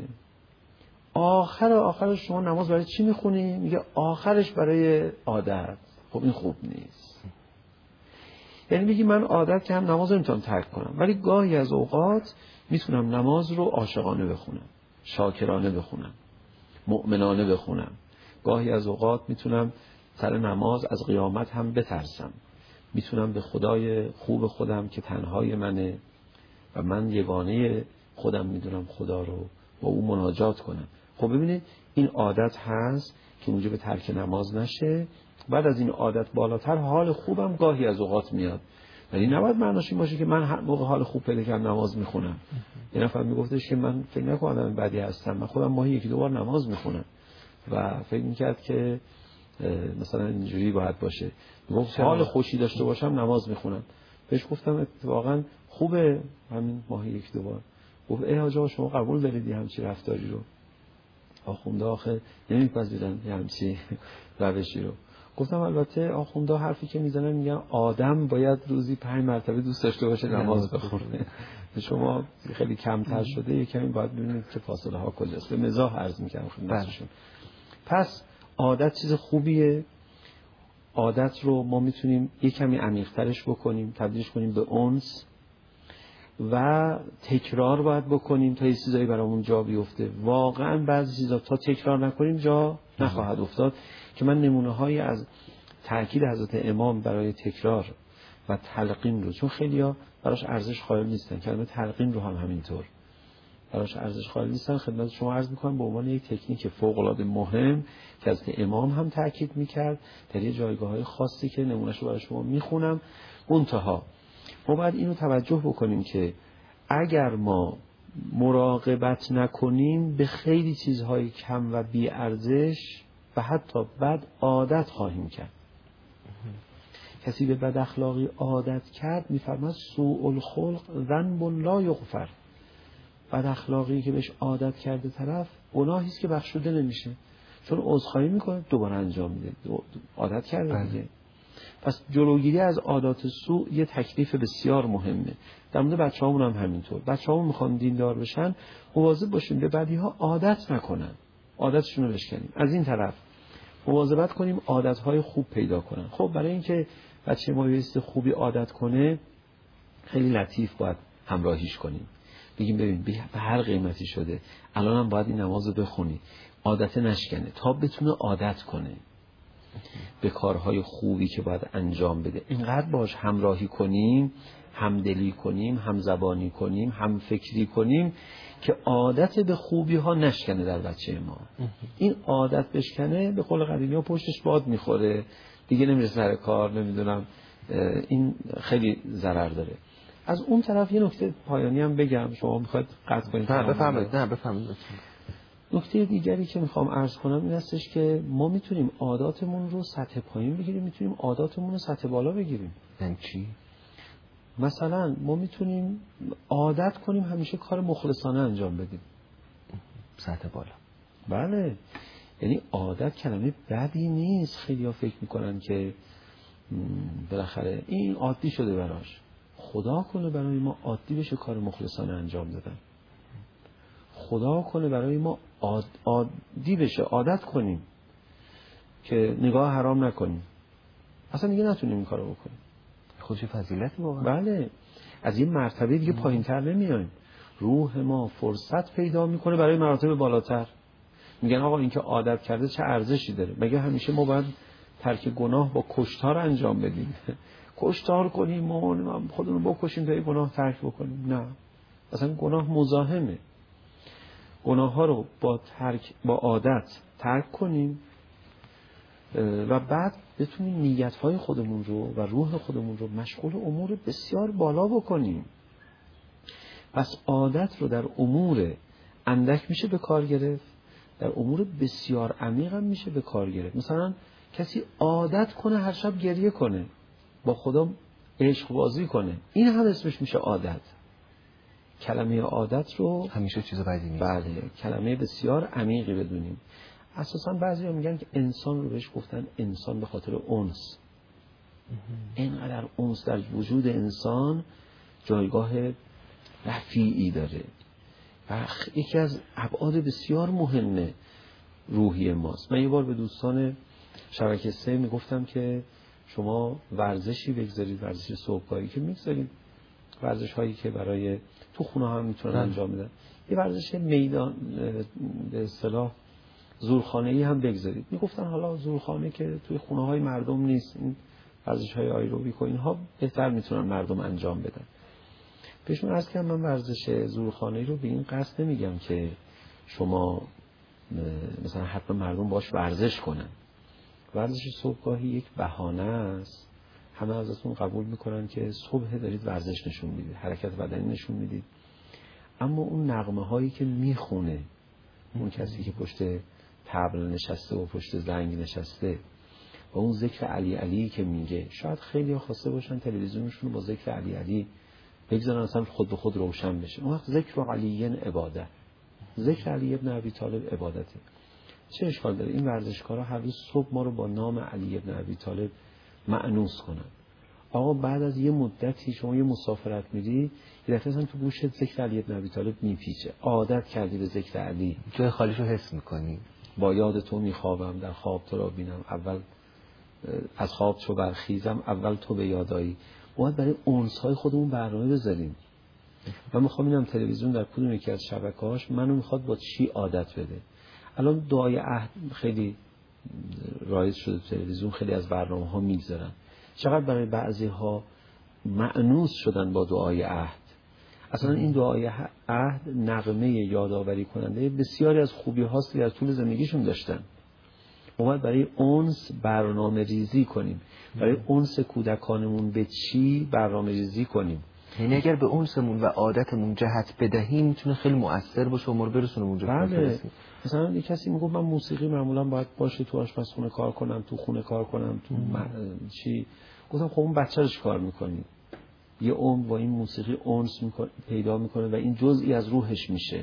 آخرش شما نماز برای چی میخونی؟ میگه آخرش برای عادت. خب این خوب نیست. یعنی میگی من عادت که هم نماز نمیتونم ترک کنم، ولی گاهی از اوقات میتونم نماز رو عاشقانه بخونم، شاکرانه بخونم، مؤمنانه بخونم. گاهی از اوقات میتونم سر نماز از قیامت هم بترسم. میتونم به خدای خوب خودم که تنهای منه و من یگانه خودم میدونم خدا رو، با او مناجات کنم. خب ببینید این عادت هست که اونجا به ترک نماز نشه. بعد از این عادت بالاتر حال خوبم گاهی از اوقات میاد، ولی نباید معناش این باشه که من هر موقع حال خوب پیدا کردم نماز میخونم. یه نفر میگفتش که من فکر نکنم بدی هستم، من خودم ماهی 1-2 بار نماز میخونم و فکر میکرد که مثلا اینجوری باید باشه. میگفت حال خوشی داشته باشم نماز میخونم. بهش گفتم اتفاقا خوبه همین ماهی 1-2 بار. گفت ای حاج آقا شما قبول دارید همچی رفتاری رو؟ آخونده آخه نمیپذیرن همچی روشی رو. گفتم البته آخونده حرفی که میزنن میگن آدم باید روزی 5 مرتبه دوست داشته باشه نماز بخونه. شما خیلی کمتر شده، یه کمی باید ببینید که فاصله ها کجاست. به مزاح عرض میکنم خدمتتون. پس عادت چیز خوبیه. عادت رو ما میتونیم یه کمی عمیق‌ترش بکنیم، تبدیلش کنیم به انس و تکرار باید بکنیم تا یه چیزایی برامون جا بیفته. واقعا بعضی چیزا تا تکرار نکنیم جا نخواهد افتاد. که من نمونه‌هایی از تأکید حضرت امام برای تکرار و تلقین رو، چون خیلی‌ها براش ارزش قائل نیستن، کلمه تلقین رو هم همینطور براش ارزش قائل نیستن، خدمت شما عرض می‌کنم به عنوان یک تکنیک فوق‌العاده مهم که حضرت امام هم تأکید می‌کرد در یه جایگاه‌های خاصی که نمونه‌اش رو برای شما می‌خونم. منتها ما باید اینو توجه بکنیم که اگر ما مراقبت نکنیم به خیلی چیزهای کم و بی ارزش و حتی بد عادت خواهیم کرد. کسی به بد اخلاقی عادت کرد میفرماد سوء الخلق ذنب لا یغفر. بد اخلاقی که بهش عادت کرده طرف گناهی است که بخشوده نمیشه، چون عذرخواهی میکنه دوباره انجام میده، عادت کرده دیگه. پس جلوگیری از عادات سوء یه تکلیف بسیار مهمه. در مورد بچه‌هامون هم همینطور. بچه‌هامون میخوان دیندار بشن، مواظب باشیم به بدیها عادت نکنن، عادتشون رو بشکنیم. از این طرف مواظبت کنیم عادت‌های خوب پیدا کنن. خب برای اینکه بچه ما به خوبی عادت کنه خیلی لطیف باید همراهیش کنیم. بگیم ببین به هر قیمتی شده الان هم باید این نماز رو بخونی، عادت نشکنه تا بتونه عادت کنه به کارهای خوبی که باید انجام بده. اینقدر باش همراهی کنیم همدلی کنیم، همزبانی کنیم، هم فکری کنیم که عادت به خوبی ها نشکنه در بچه ما. این عادت بشکنه به قول قدیمی ها پشتش باد میخوره، دیگه نمیره سر کار، نمیدونم، این خیلی ضرر داره. از اون طرف یه نکته پایانی هم بگم، شما میخواید قطع کنید؟ نه بفرمایید. نکته دیگری که میخوام عرض کنم این هستش که ما میتونیم عاداتمون رو سطح پایین بگیریم، میتونیم عاداتمون رو سطح بالا بگیریم. یعنی چی؟ مثلا ما میتونیم عادت کنیم همیشه کار مخلصانه انجام بدیم. سطح بالا. بله، یعنی عادت کلمه بدی نیست. خیلی‌ها فکر میکنن که بالاخره این عادی شده براش. خدا کنه برای ما عادی بشه کار مخلصانه انجام دادن. خدا کنه برای ما عادی بشه، عادت کنیم که نگاه حرام نکنیم، اصلا دیگه نتونیم این کارو بکنیم. خودش فضیلتی واقعا. بله، از این مرتبه دیگه پایین‌تر نمیایم. روح ما فرصت پیدا میکنه برای مراتب بالاتر. میگن آقا این که عادت کرده چه ارزشی داره؟ مگه همیشه ما باید ترک گناه با کشتار انجام بدیم؟ کشتار کنیم ما خودمون بکشیم تا این گناه ترک بکنیم؟ نه، اصلا گناه مزاحمه. گناه ها رو با عادت ترک کنیم و بعد بتونیم نیت های خودمون رو و روح خودمون رو مشغول امور بسیار بالا بکنیم. پس عادت رو در امور اندک میشه به کار گرفت، در امور بسیار عمیق هم میشه به کار گرفت. مثلا کسی عادت کنه هر شب گریه کنه، با خدا عشق بازی کنه، این هم اسمش میشه عادت. کلمه عادت رو همیشه چیز بدی نیست. بله، کلمه بسیار عمیقی بدونیم. اساسا بعضیا میگن که انسان رو بهش گفتن انسان به خاطر انس. اینقدر انس در وجود انسان جایگاه رفیعی داره و یکی از ابعاد بسیار مهم روحی ماست. من یه بار به دوستان شبکه 3 میگفتم که شما ورزشی بگذارید، ورزش صبحگاهی که میگذارید، ورزش هایی که برای تو خونه هم میتونن انجام بدن، یه ورزش میدان به اصطلاح زورخانه‌ای هم بگذارید. میگفتن حالا زورخانه که توی خونه های مردم نیست، این ورزش های آیروبیک و اینها بهتر میتونن مردم انجام بدن. پیشون عرض کردم من ورزش زورخانه‌ای رو به این قصد نمیگم که شما مثلا حتما مردم باش ورزش کنن. ورزش صبحگاهی یک بهانه است. همه ازتون قبول میکنن که صبح دارید ورزش نشون میدید، حرکت بدنی نشون میدید، اما اون نغمه هایی که میخونه اون کسی که پشت طبل نشسته و پشت زنگ نشسته و اون ذکر علی علی که میگه، شاید خیلی ها خواسته باشن تلویزیونشون رو با ذکر علی علی بگذارن اصلا خود به خود روشن بشه. اون وقت ذکر علی عبادت، ذکر علی ابن ابی طالب عبادته. چه اشکال داره این ورزشکارا هر روز صبح ما رو با نام علی ابن ابی طالب مأنوس کنن؟ آقا بعد از یه مدتی شما یه مسافرت میری، یه دفعه اصلا تو گوشت ذکر علی ابن ابی طالب میپیچه، عادت کردی به ذکر علی، جای خالیشو حس میکنی. با یاد تو میخوابم، در خواب تو را بینم، اول از خواب چو برخیزم، اول تو به یادایی. باید برای اونس‌های خودمون برنامه بذاریم. من میخوام اینم تلویزیون در کدوم یکی از شبکه‌هاش منو میخواد با چی عادت بده. الان دعای عهد خیلی رایج شده تو تلویزیون، خیلی از برنامه‌ها میگذارن. چقدر برای بعضی‌ها مأنوس شدن با دعای عهد. اصلا این دعای عهد نغمه یادآوری کننده بسیاری از خوبی هاست که در طول زندگیشون داشتن. ما باید برای انس برنامه ریزی کنیم، برای انس کودکانمون به چی برنامه ریزی کنیم. یعنی اگر به انسمون و عادتمون جهت بدهیم میتونه خیلی مؤثر باشه و ما رو برسونه اونجا. بله، مثلا یک کسی میگه من موسیقی معمولا باید باشه تو آشپزخونه کار کنم، تو خونه کار کنم، تو چی. گفتم خب اون بچه رو چیکار میکنی؟ یه عمر با این موسیقی انس پیدا میکنه و این جزئی از روحش میشه.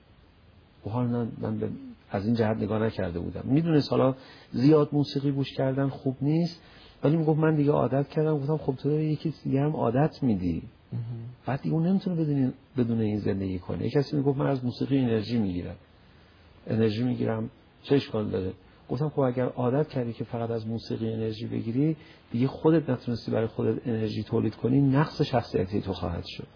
و حالا من از این جهت نگاه نکرده بودم. میدونست حالا زیاد موسیقی گوش کردن خوب نیست، ولی میگفت من دیگه عادت کردم. گفتم خب تو داری یکی دیگه هم عادت میدی، بعد دیگه اون نمیتونه بدون این زندگی کنه. یک کسی میگفت من از موسیقی انرژی میگیرم، چه اشکال داره؟ گفتم خب اگر عادت کردی که فقط از موسیقی انرژی بگیری، دیگه خودت نتونستی برای خودت انرژی تولید کنی، نقص شخصیتی تو خواهد شد.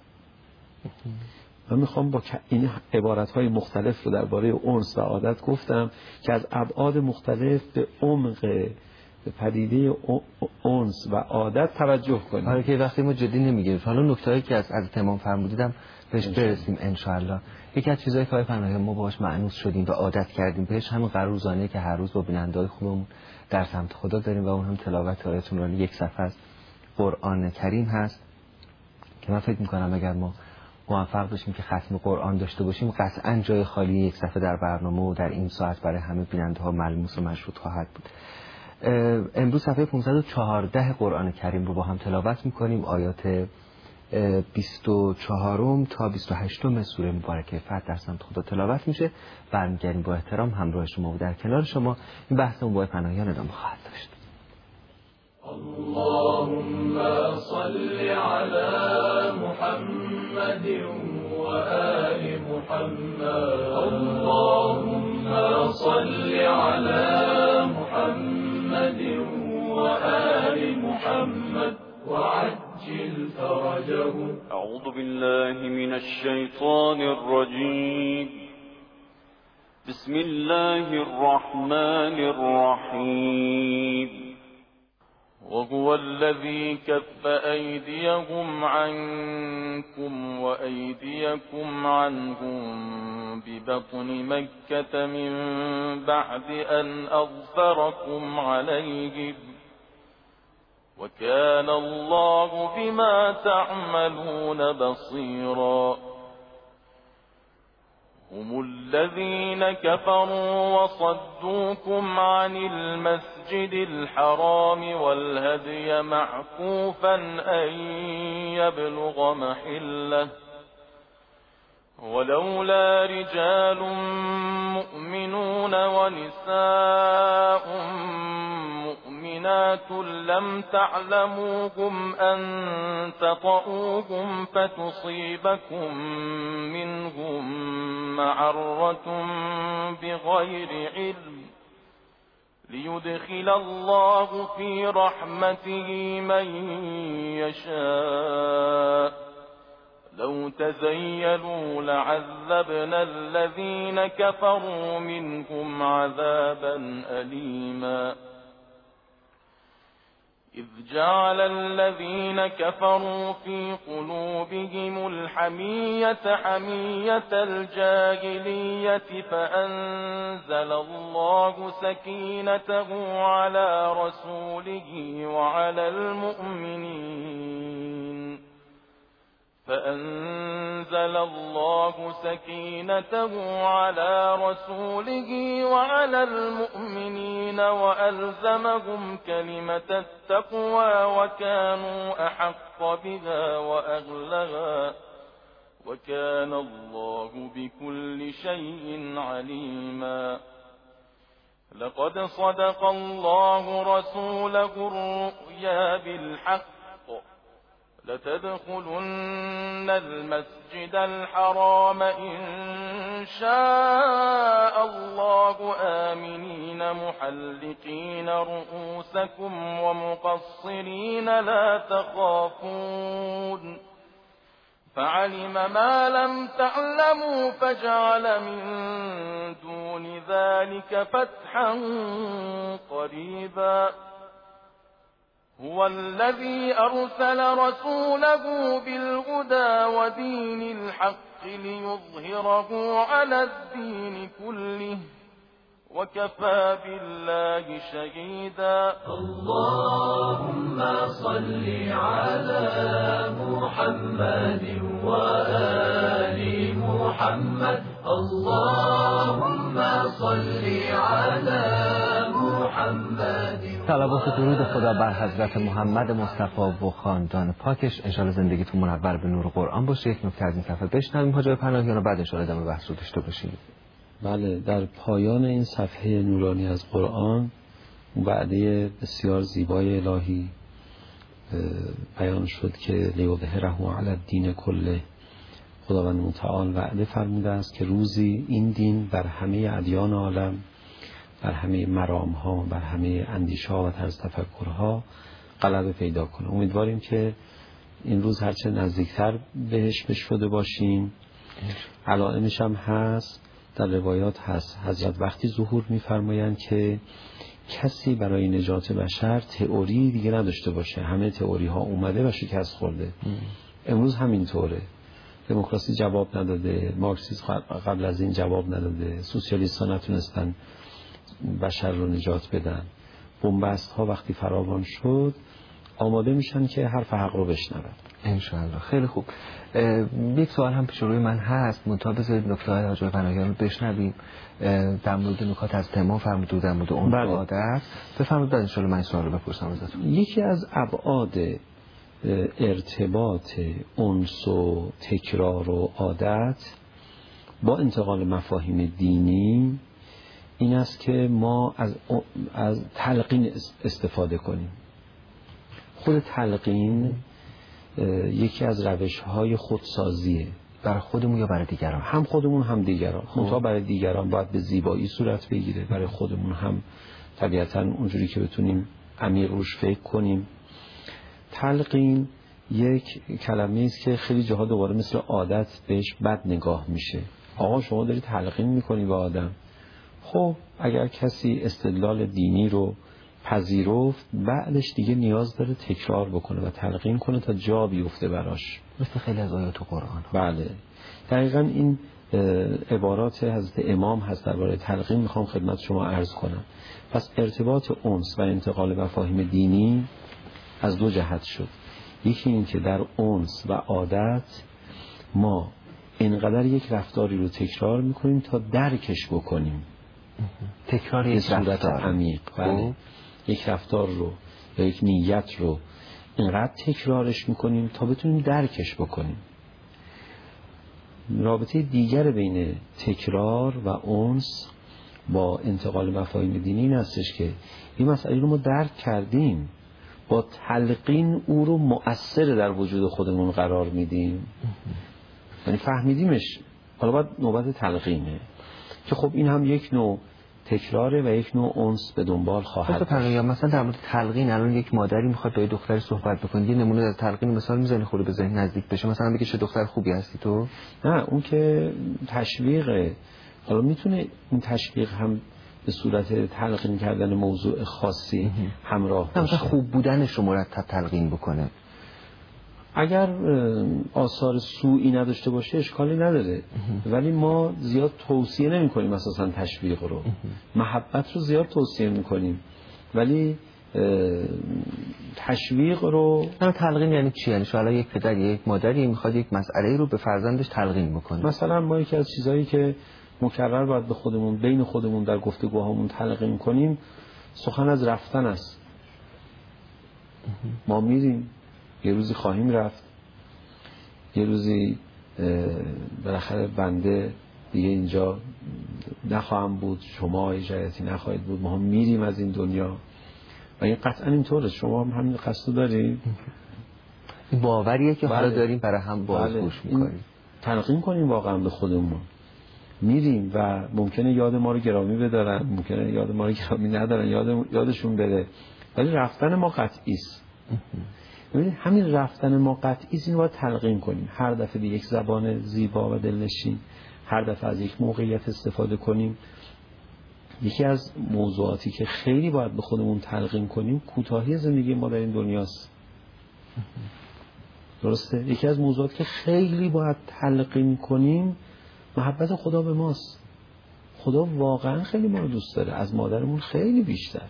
من میخوام با این عبارت‌های مختلف رو درباره انس و عادت گفتم که از ابعاد مختلف به عمق به پدیده انس و عادت توجه کنیم. آره که وقتی ما جدی نمیگیریم. حالا نکته‌ای که از امام فرمودیدم بهش برسیم ان شاءالله. یکی از چیزایی که ما باهاش مأنوس شدیم و عادت کردیم بهش همین قرار روزانه که هر روز با بیننده‌های خوبمون در سمت خدا داریم و اون هم تلاوت آیات نورانی یک صفحه از قرآن کریم هست که من فکر می‌کنم اگر ما موفق بشیم که ختم قرآن داشته باشیم قطعاً جای خالی یک صفحه در برنامه و در این ساعت برای همه بیننده‌ها ملموس و مشهود خواهد بود. امروز صفحه 514 قرآن کریم رو با هم تلاوت می‌کنیم. آیات 24 تا 28 سوره مبارکه فتح در سمت خدا تلاوت میشه. برمیگردیم با احترام همراه شما و در کنار شما. این بحثمون با پناهیان ادامه خواهد داشت. اللهم صل على محمد و آل محمد. اللهم صل على محمد و آل محمد وعجل فرجه. أعوذ بالله من الشيطان الرجيم. بسم الله الرحمن الرحيم. وهو الذي كف أيديهم عنكم وأيديكم عنهم ببطن مكة من بعد أن أظفركم عليهم وكان الله بما تعملون بصيرا. هم الذين كفروا وصدوكم عن المسجد الحرام والهدي معكوفا أن يبلغ محله ولولا رجال مؤمنون ونساء مؤمنات لم تعلموهم أن تطؤوهم فتصيبكم منهم معرة بغير علم ليدخل الله في رحمته من يشاء. لو تزيلوا لعذبنا الذين كفروا منهم عذابا أليما. إذ جعل الذين كفروا في قلوبهم الحمية حمية الجاهلية فأنزل الله سكينته على رسوله وعلى المؤمنين فأنزل الله سكينته على رسوله وعلى المؤمنين وألزمهم كلمة التقوى وكانوا أحق بها وأهلها وكان الله بكل شيء عليما. لقد صدق الله رسوله الرؤيا بالحق لتدخلن المسجد الحرام إن شاء الله آمنين محلقين رؤوسكم ومقصرين لا تخافون فعلم ما لم تعلموا فجعل من دون ذلك فتحا قريبا. هو الذي أرسل رسوله بالهدى ودين الحق ليظهره على الدين كله وكفى بالله شهيدا. اللهم صل على محمد وآل محمد. اللهم صل على محمد. صلوات و درود خدا بر حضرت محمد مصطفی و خاندان پاکش. انشالله زندگیتون منور به نور قرآن باشه. یک نکته از این صفحه بشنویم حاج پناهیان و بعد انشالله ادامه بحث رو داشته باشیم. بله، در پایان این صفحه نورانی از قرآن وعده بسیار زیبای الهی بیان شد که لیظهره علی الدین کله. خداوند متعال وعده فرموده است که روزی این دین بر همه ادیان عالم، بر همه مرام‌ها، بر همه اندیشه‌ها و طرز تفکرها غلبه پیدا کنه. امیدواریم که این روز هرچه نزدیکتر بهش شده باشیم. علائمش هم هست، در روایات هست. حضرت وقتی ظهور می‌فرمایند که کسی برای نجات بشر تئوری دیگه نداشته باشه. همه تئوری ها اومده و شکست خورده. امروز همین طوره. دموکراسی جواب نداده، مارکسیسم قبل از این جواب نداده، سوسیالیست ها نتونستن بشر رو نجات بدن. بنبست ها وقتی فراوان شد آماده میشن که حرف حق رو بشنون. انشاءالله. خیلی خوب. یک سوال هم پیش روی من هست، منتها بذارید نکته های حاج پناهیان رو بشنویم. در مورد نکات از تمام فرمودید، در مورد اون عادت بفرمایید، بعد انشاءالله من این سوال رو بپرسم ازتون. یکی از ابعاد ارتباط انس و تکرار و عادت با انتقال مفاهیم دینی این است که ما از تلقین استفاده کنیم. خود تلقین یکی از روش‌های خودسازیه. برای خودمون یا برای دیگران؟ هم خودمون هم دیگران. منتها برای دیگران باید به زیبایی صورت بگیره، برای خودمون هم طبیعتاً اونجوری که بتونیم عمیق روش فکر کنیم. تلقین یک کلمه است که خیلی جاها دوباره مثل عادت بهش بد نگاه میشه. آقا شما داری تلقین میکنی به آدم. خب اگر کسی استدلال دینی رو پذیرفت، بعدش دیگه نیاز داره تکرار بکنه و تلقین کنه تا جا بیفته براش، مثل خیلی از آیات قرآن. بله دقیقاً این عبارات حضرت امام هست درباره تلقین، میخوام خدمت شما عرض کنم. پس ارتباط انس و انتقال مفاهیم دینی از دو جهت شد. یکی این که در انس و عادت ما اینقدر یک رفتاری رو تکرار میکنیم تا درکش بکنیم. تکرار یک صورت عمیق. بله. یک رفتار رو یا یک نیت رو اینقدر تکرارش میکنیم تا بتونیم درکش بکنیم. رابطه دیگر بین تکرار و انس با انتقال مفاهیم دینی این هستش که این مسئله رو ما درک کردیم، با تلقین او رو مؤثر در وجود خودمون قرار میدیم. یعنی فهمیدیمش، حالا باید نوبت تلقینه که خب این هم یک نوع تکراره و یک نوع انس به دنبال خواهد داشت. مثلا در مورد تلقین الان یک مادری میخواد با یه دختری صحبت بکنه، یه نمونه از تلقین مثال میزنی خوره به ذهن نزدیک بشه، مثلا بگه چه دختر خوبی هستی تو. نه اون که تشویقه. حالا میتونه این تشویق هم به صورت تلقین کردن موضوع خاصی همراه باشه. خوب بودنش رو مرتب تلقین بکنه. اگر آثار سوئی نداشته باشه اشکالی نداره، ولی ما زیاد توصیه نمی کنیم اساساً تشویق رو. محبت رو زیاد توصیه می کنیم ولی تشویق رو. تلقین یعنی چی؟ یعنی شاید یک پدر یک مادری میخواد یک مسئله رو به فرزندش تلقین بکنه. مثلا ما یکی از چیزایی که مکرر باید به خودمون بین خودمون در گفتگوهامون تلقین کنیم سخن از رفتن است. ما میریم، یه روزی خواهیم رفت، یه روزی بالاخره بنده دیگه اینجا نخواهم بود، شما هجرتی نخواهید بود، ما هم میریم از این دنیا و این قطعا اینطوره. شما هم همین قصد دارید. باوریه که حالا داریم برای هم بازگوش میکنیم. تلقین کنیم واقعا به خودمون. میریم و ممکنه یاد ما رو گرامی بدارن، ممکنه یاد ما رو گرامی ندارن، یادشون بره، ولی رفتن ما قطعی است. ببینید همین رفتن ما قطعی است، اینو باید تلقین کنیم. هر دفعه به یک زبان زیبا و دلنشین، هر دفعه از یک موقعیت استفاده کنیم. یکی از موضوعاتی که خیلی باید به خودمون تلقین کنیم کوتاهی زندگی ما در این دنیاست. درسته؟ یکی از موضوعاتی که خیلی باید تلقین کنیم محبت خدا به ماست. خدا واقعا خیلی ما رو دوست داره، از مادرمون خیلی بیشتر،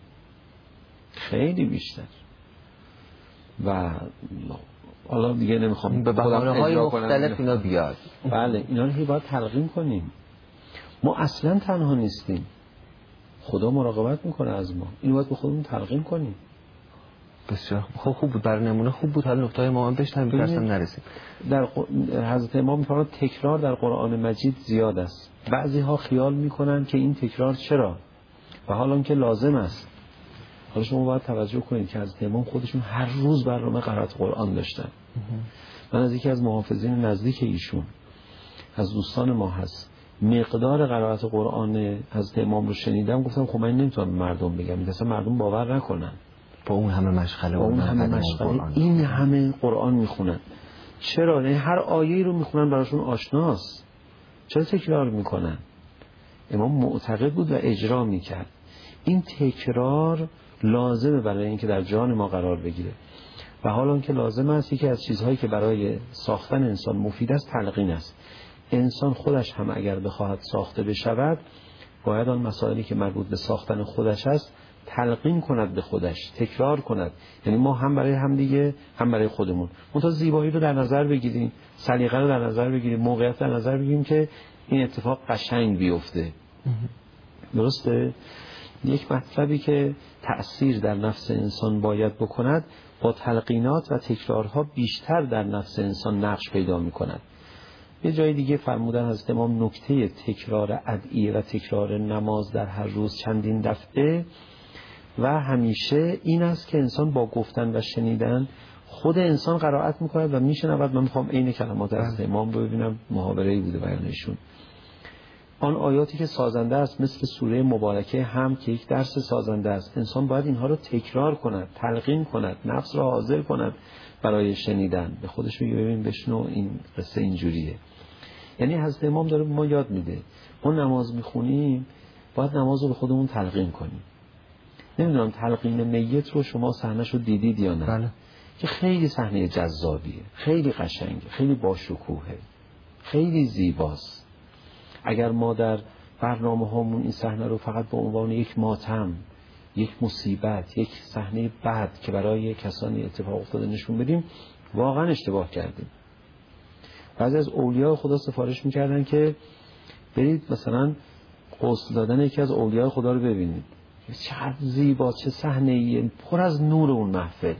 خیلی بیشتر. و حالا دیگه نمیخوام به بهانه‌های مختلف اینا بیاد. بله اینا رو باید تلقین کنیم. ما اصلا تنها نیستیم، خدا مراقبت میکنه از ما، اینو باید به خودمون تلقین کنیم. بسیار خوب بود، برای نمونه خوب بود. حالا نکته ما هم بشتن می‌ترسم نرسیم. در حضرت امام می‌فرماد تکرار در قرآن مجید زیاد است. بعضی ها خیال میکنن که این تکرار چرا و حالا که لازم است. حالا شما باید توجه کنید که حضرت امام خودشون هر روز برنامه قرائت قرآن داشتن. من از یکی از محافظین نزدیک ایشون از دوستان ما هست مقدار قرائت قرآن حضرت امام رو شنیدم، گفتم خب من نمیتونم مردم بگم، مثلا مردم باور نکنن با اون همه مشغله این همه قرآن میخونن. چرا؟ یعنی هر آیه‌ای رو میخونن براشون آشناست، چرا تکرار میکنن؟ امام معتقد بود و اجرا میکرد. این تکرار لازمه برای اینکه در جان ما قرار بگیره. و حالا که لازم است، یکی از چیزهایی که برای ساختن انسان مفید است تلقین است. انسان خودش هم اگر بخواهد ساخته بشود باید آن مسائلی که مربوط به ساختن خودش است تلقین کند به خودش، تکرار کند. یعنی ما هم برای هم دیگه هم برای خودمون منتها زیبایی رو در نظر بگیریم، سلیقه رو در نظر بگیریم، موقعیت در نظر بگیریم که این اتفاق قشنگ بیفته. درسته؟ یک مطلبی که تأثیر در نفس انسان باید بکند با تلقینات و تکرارها بیشتر در نفس انسان نقش پیدا می کند. یه جای دیگه فرمودن حضرت امام نکته تکرار ادعیه و تکرار نماز در هر روز چندین دفعه و همیشه این است که انسان با گفتن و شنیدن خود انسان قرائت میکند و میشنود. من میخوام عین کلمات حضرت امام رو ببینم، محاوره‌ای بوده بیانشون. آن آیاتی که سازنده است مثل سوره مبارکه هم که یک درس سازنده است، انسان باید اینها رو تکرار کند، تلقین کند، نفس را حاضر کند برای شنیدن. به خودش میگه ببین بشنو این قصه اینجوریه. یعنی حضرت امام داره به ما یاد میده ما نماز میخونیم باید نماز رو به خودمون تلقین کنیم. نمیدونم تلقین میت رو شما صحنه‌ش رو دیدید یا نه؟ بله. که خیلی صحنه جذابیه، خیلی قشنگه، خیلی باشکوهه، خیلی زیباست. اگر ما در برنامه هامون این صحنه رو فقط به عنوان یک ماتم، یک مصیبت، یک صحنه بد که برای کسانی اتفاق افتاده نشون بدیم، واقعا اشتباه کردیم. بعضی از اولیاء خدا سفارش میکردن که برید مثلا غسل دادن یکی از اولیاء خدا رو ببینید، چقدر زیبا، چه صحنه‌ای، پر از نور اون محفل.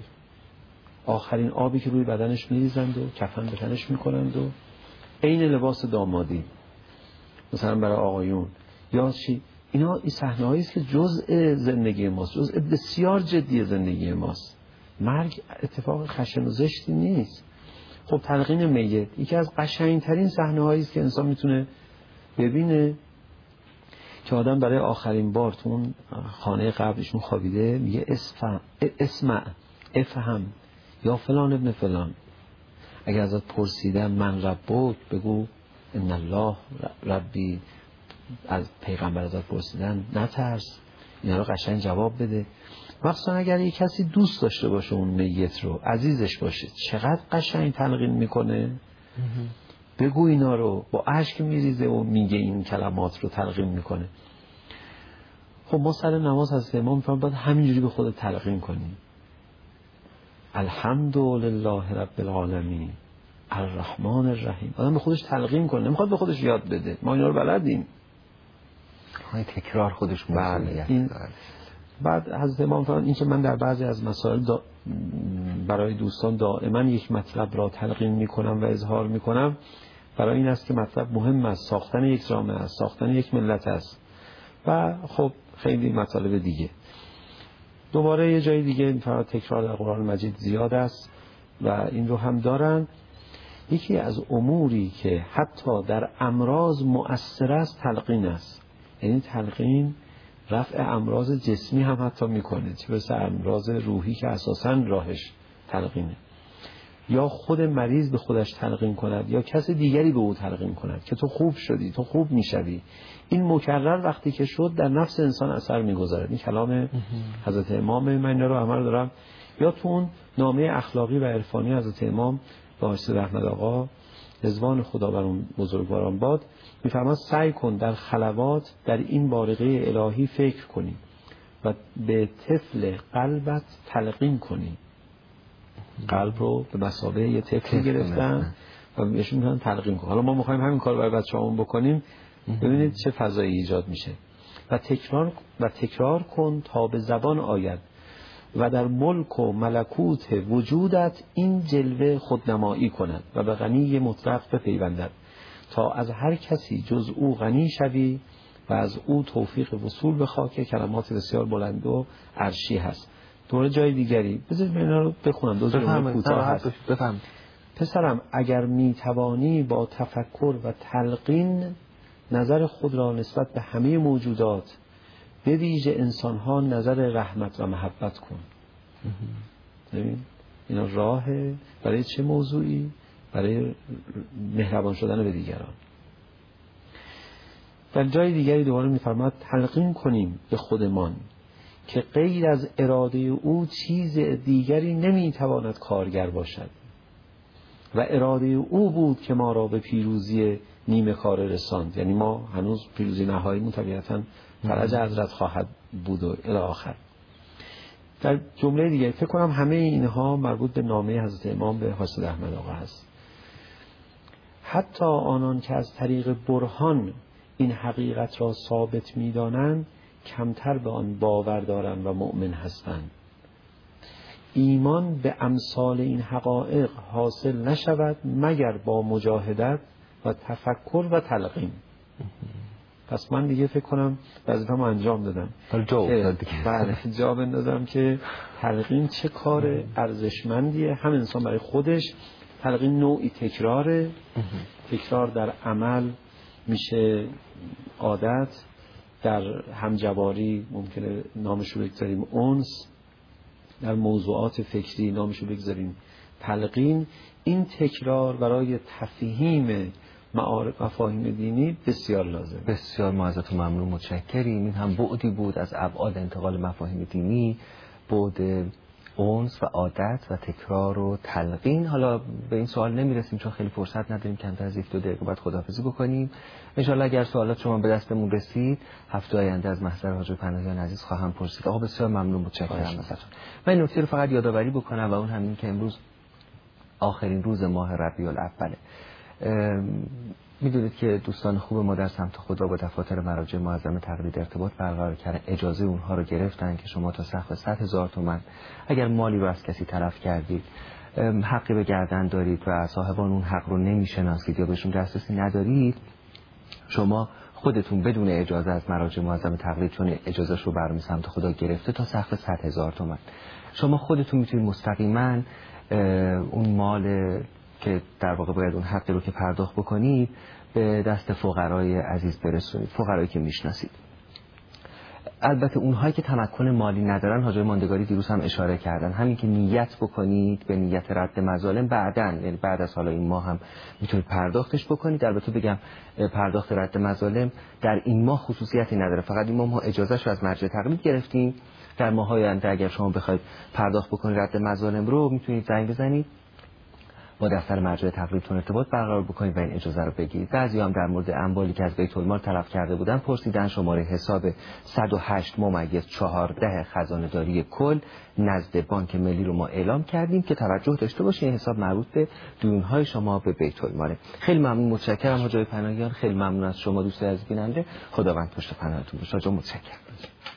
آخرین آبی که روی بدنش میریزند و کفن به تنش میکنند و عین لباس دامادی مثلا برای آقایون یا چی. اینا این صحنه‌هایی است که جزء زندگی ماست، جزء بسیار جدی زندگی ماست. مرگ اتفاق خشن و زشتی نیست. خب تلقین میت یکی از قشنگترین صحنه‌هایی است که انسان میتونه ببینه که آدم برای آخرین بار تو اون خانه قبرشون خوابیده میگه اسمع افهم یا فلان ابن فلان، اگر ازت پرسیدن من ربک بگو ان الله ربی، از پیغمبر ازت پرسیدن نترس، اینا رو قشنگ جواب بده. مخصوصا اگر یک کسی دوست داشته باشه اون میت رو، عزیزش باشه، چقدر قشنگ تلقین میکنه. بگو اینا رو، با اشک میریزه و میگه این کلمات رو تلقین میکنه. خب ما سر نماز از امام میفرمایم باید همینجوری به خودت تلقین کنی. الحمدلله رب العالمین الرحمن الرحیم. آدم به خودش تلقین کنه، نمیخواد به خودش یاد بده. ما اینا رو بلدیم. های تکرار خودش مسئولیت داره. بعد حضرت امام فرمودن این که من در بعضی از مسائل برای دوستان دائما یک مطلب را تلقین میکنم و اظهار میکنم، برای این است که مطلب مهم است، ساختن یک جامعه است، ساختن یک ملت است و خب خیلی مطالب دیگه. دوباره یه جای دیگه این تکرار در قرآن مجید زیاد است و این رو هم دارن. یکی از اموری که حتی در امراض مؤثر است تلقین است. یعنی تلقین رفع امراض جسمی هم حتی میکنه، چه برسه امراض روحی که اساساً راهش تلقینه. یا خود مریض به خودش تلقین کند یا کس دیگری به او تلقین کند که تو خوب شدی، تو خوب میشوی. این مکرر وقتی که شد در نفس انسان اثر میگذارد. این کلام حضرت امام. من اینا رو عمل دارم. یا تو اون نامه اخلاقی و عرفانی حضرت امام باشد رحمت آقا رضوان خدا بر اون بزرگواران باد، میفرماد سعی کن در خلوات در این بارقه الهی فکر کنی و به طفل قلبت تلقین کنی. قلب رو به مثابه یه طفلی گرفتن و بهشون میگن تلقین کن. حالا ما میخوایم همین کار برای بچه‌هامون بکنیم. ببینید چه فضایی ایجاد میشه. و تکرار کن تا به زبان آید و در ملک و ملکوت وجودت این جلوه خودنمایی کند و به غنی مطلق بپیوندد تا از هر کسی جز او غنی شوی و از او توفیق وصول بخواه، که کلمات بسیار بلند و عرشی هست. دوره جای دیگری بذارید من اینا رو بخونم. دو جمله کوتاه هست. بفهم. پسرم اگر میتوانی با تفکر و تلقین نظر خود را نسبت به همه موجودات به ویژه انسان‌ها نظر رحمت و محبت کن. ببین اینا راه برای چه موضوعی؟ برای مهربان شدن به دیگران. در جای دیگری دوباره می‌فرماید تلقین کنیم به خودمان که غیر از اراده او چیز دیگری نمی‌تواند کارگر باشد و اراده او بود که ما را به پیروزی نیمه کار رساند. یعنی ما هنوز پیروزی نهاییمون طبیعتاً فرج حضرت خواهد بود و الی آخر. در جمله دیگه فکر کنم همه اینها مربوط به نامه حضرت امام به حاسد احمد آقا هست. حتی آنان که از طریق برهان این حقیقت را ثابت می‌دانند کمتر به آن باور دارند و مؤمن هستند. ایمان به امثال این حقایق حاصل نشود مگر با مجاهدت و تفکر و تلقین. پس من دیگه فکر کنم وظیفه‌مو انجام دادم. بله جا بندازم که تلقین چه کار ارزشمندیه، هم انسان برای خودش. تلقین نوعی تکراره، تکرار در عمل میشه عادت، در همجواری ممکنه نامشو بگذاریم انس، در موضوعات فکری نامشو بگذاریم تلقین. این تکرار برای تفهیم مفاهیم دینی بسیار لازم. بسیار ما ازتون ممنون، متشکریم. این هم بعدی بود از ابعاد انتقال مفاهیم دینی، بعد انس و عادت و تکرار و تلقین. حالا به این سوال نمیرسیم چون خیلی فرصت نداریم، کمتر از 1-2 دقیقه بعد خداحافظی بکنیم. انشالله اگر سوالات شما به دستمون رسید هفته آینده از محضر حاج پناهیان عزیز خواهم پرسید. آقا بسیار ممنون، متشکرم ازتون. من این نکته رو فقط یادآوری بکنم و اون همین که امروز آخرین روز ماه ربیع الاوله. میدونید که دوستان خوب ما در سمت خدا با دفاتر مراجع معظم تقلید ارتباط برقرار کردن، اجازه اونها رو گرفتن که شما تا سقف 100,000 تومان اگر مالی رو از کسی تلف کردید، حقی به گردن دارید و صاحبان اون حق رو نمیشناسید یا بهشون دسترسی ندارید، شما خودتون بدون اجازه از مراجع معظم تقلید، چون اجازهش رو برمی سمت خدا گرفته، تا سقف 100,000 تومان شما خودتون میتونید مستقیما اون مال که در واقع باید اون حقی رو که پرداخت بکنید به دست فقرای عزیز برسونید، فقرایی که میشناسید. البته اونهایی که تمکن مالی ندارن، حاجی ماندگاری دیروز هم اشاره کردن، همین که نیت بکنید به نیت رد مظالم، بعدن یعنی بعد از حالا این ماه هم میتونید پرداختش بکنید. البته بگم پرداخت رد مظالم در این ماه خصوصیتی نداره، فقط این ماه اجازهش رو از مرجع تقلید گرفتیم. در ماه‌های آینده اگر شما بخواید پرداخت بکنید رد مظالم رو، میتونید زنگ بزنید با دفتر مرجع تقلیدتون ارتباط برقرار بکنید و این اجازه رو بگیرید. بعضی هم در مورد اموالی که از بیت المال تلف کرده بودن پرسیدن، شماره حساب 108-14 خزانه داری کل نزد بانک ملی رو ما اعلام کردیم که توجه داشته باشید، این حساب مربوط به دیون‌های شما به بیت الماله. خیلی ممنون، متشکرم حاجی پناهیان، خیلی ممنون از شما دوستان عزیز بیننده. خداوند پشت پناهتون باشه. متشکرم.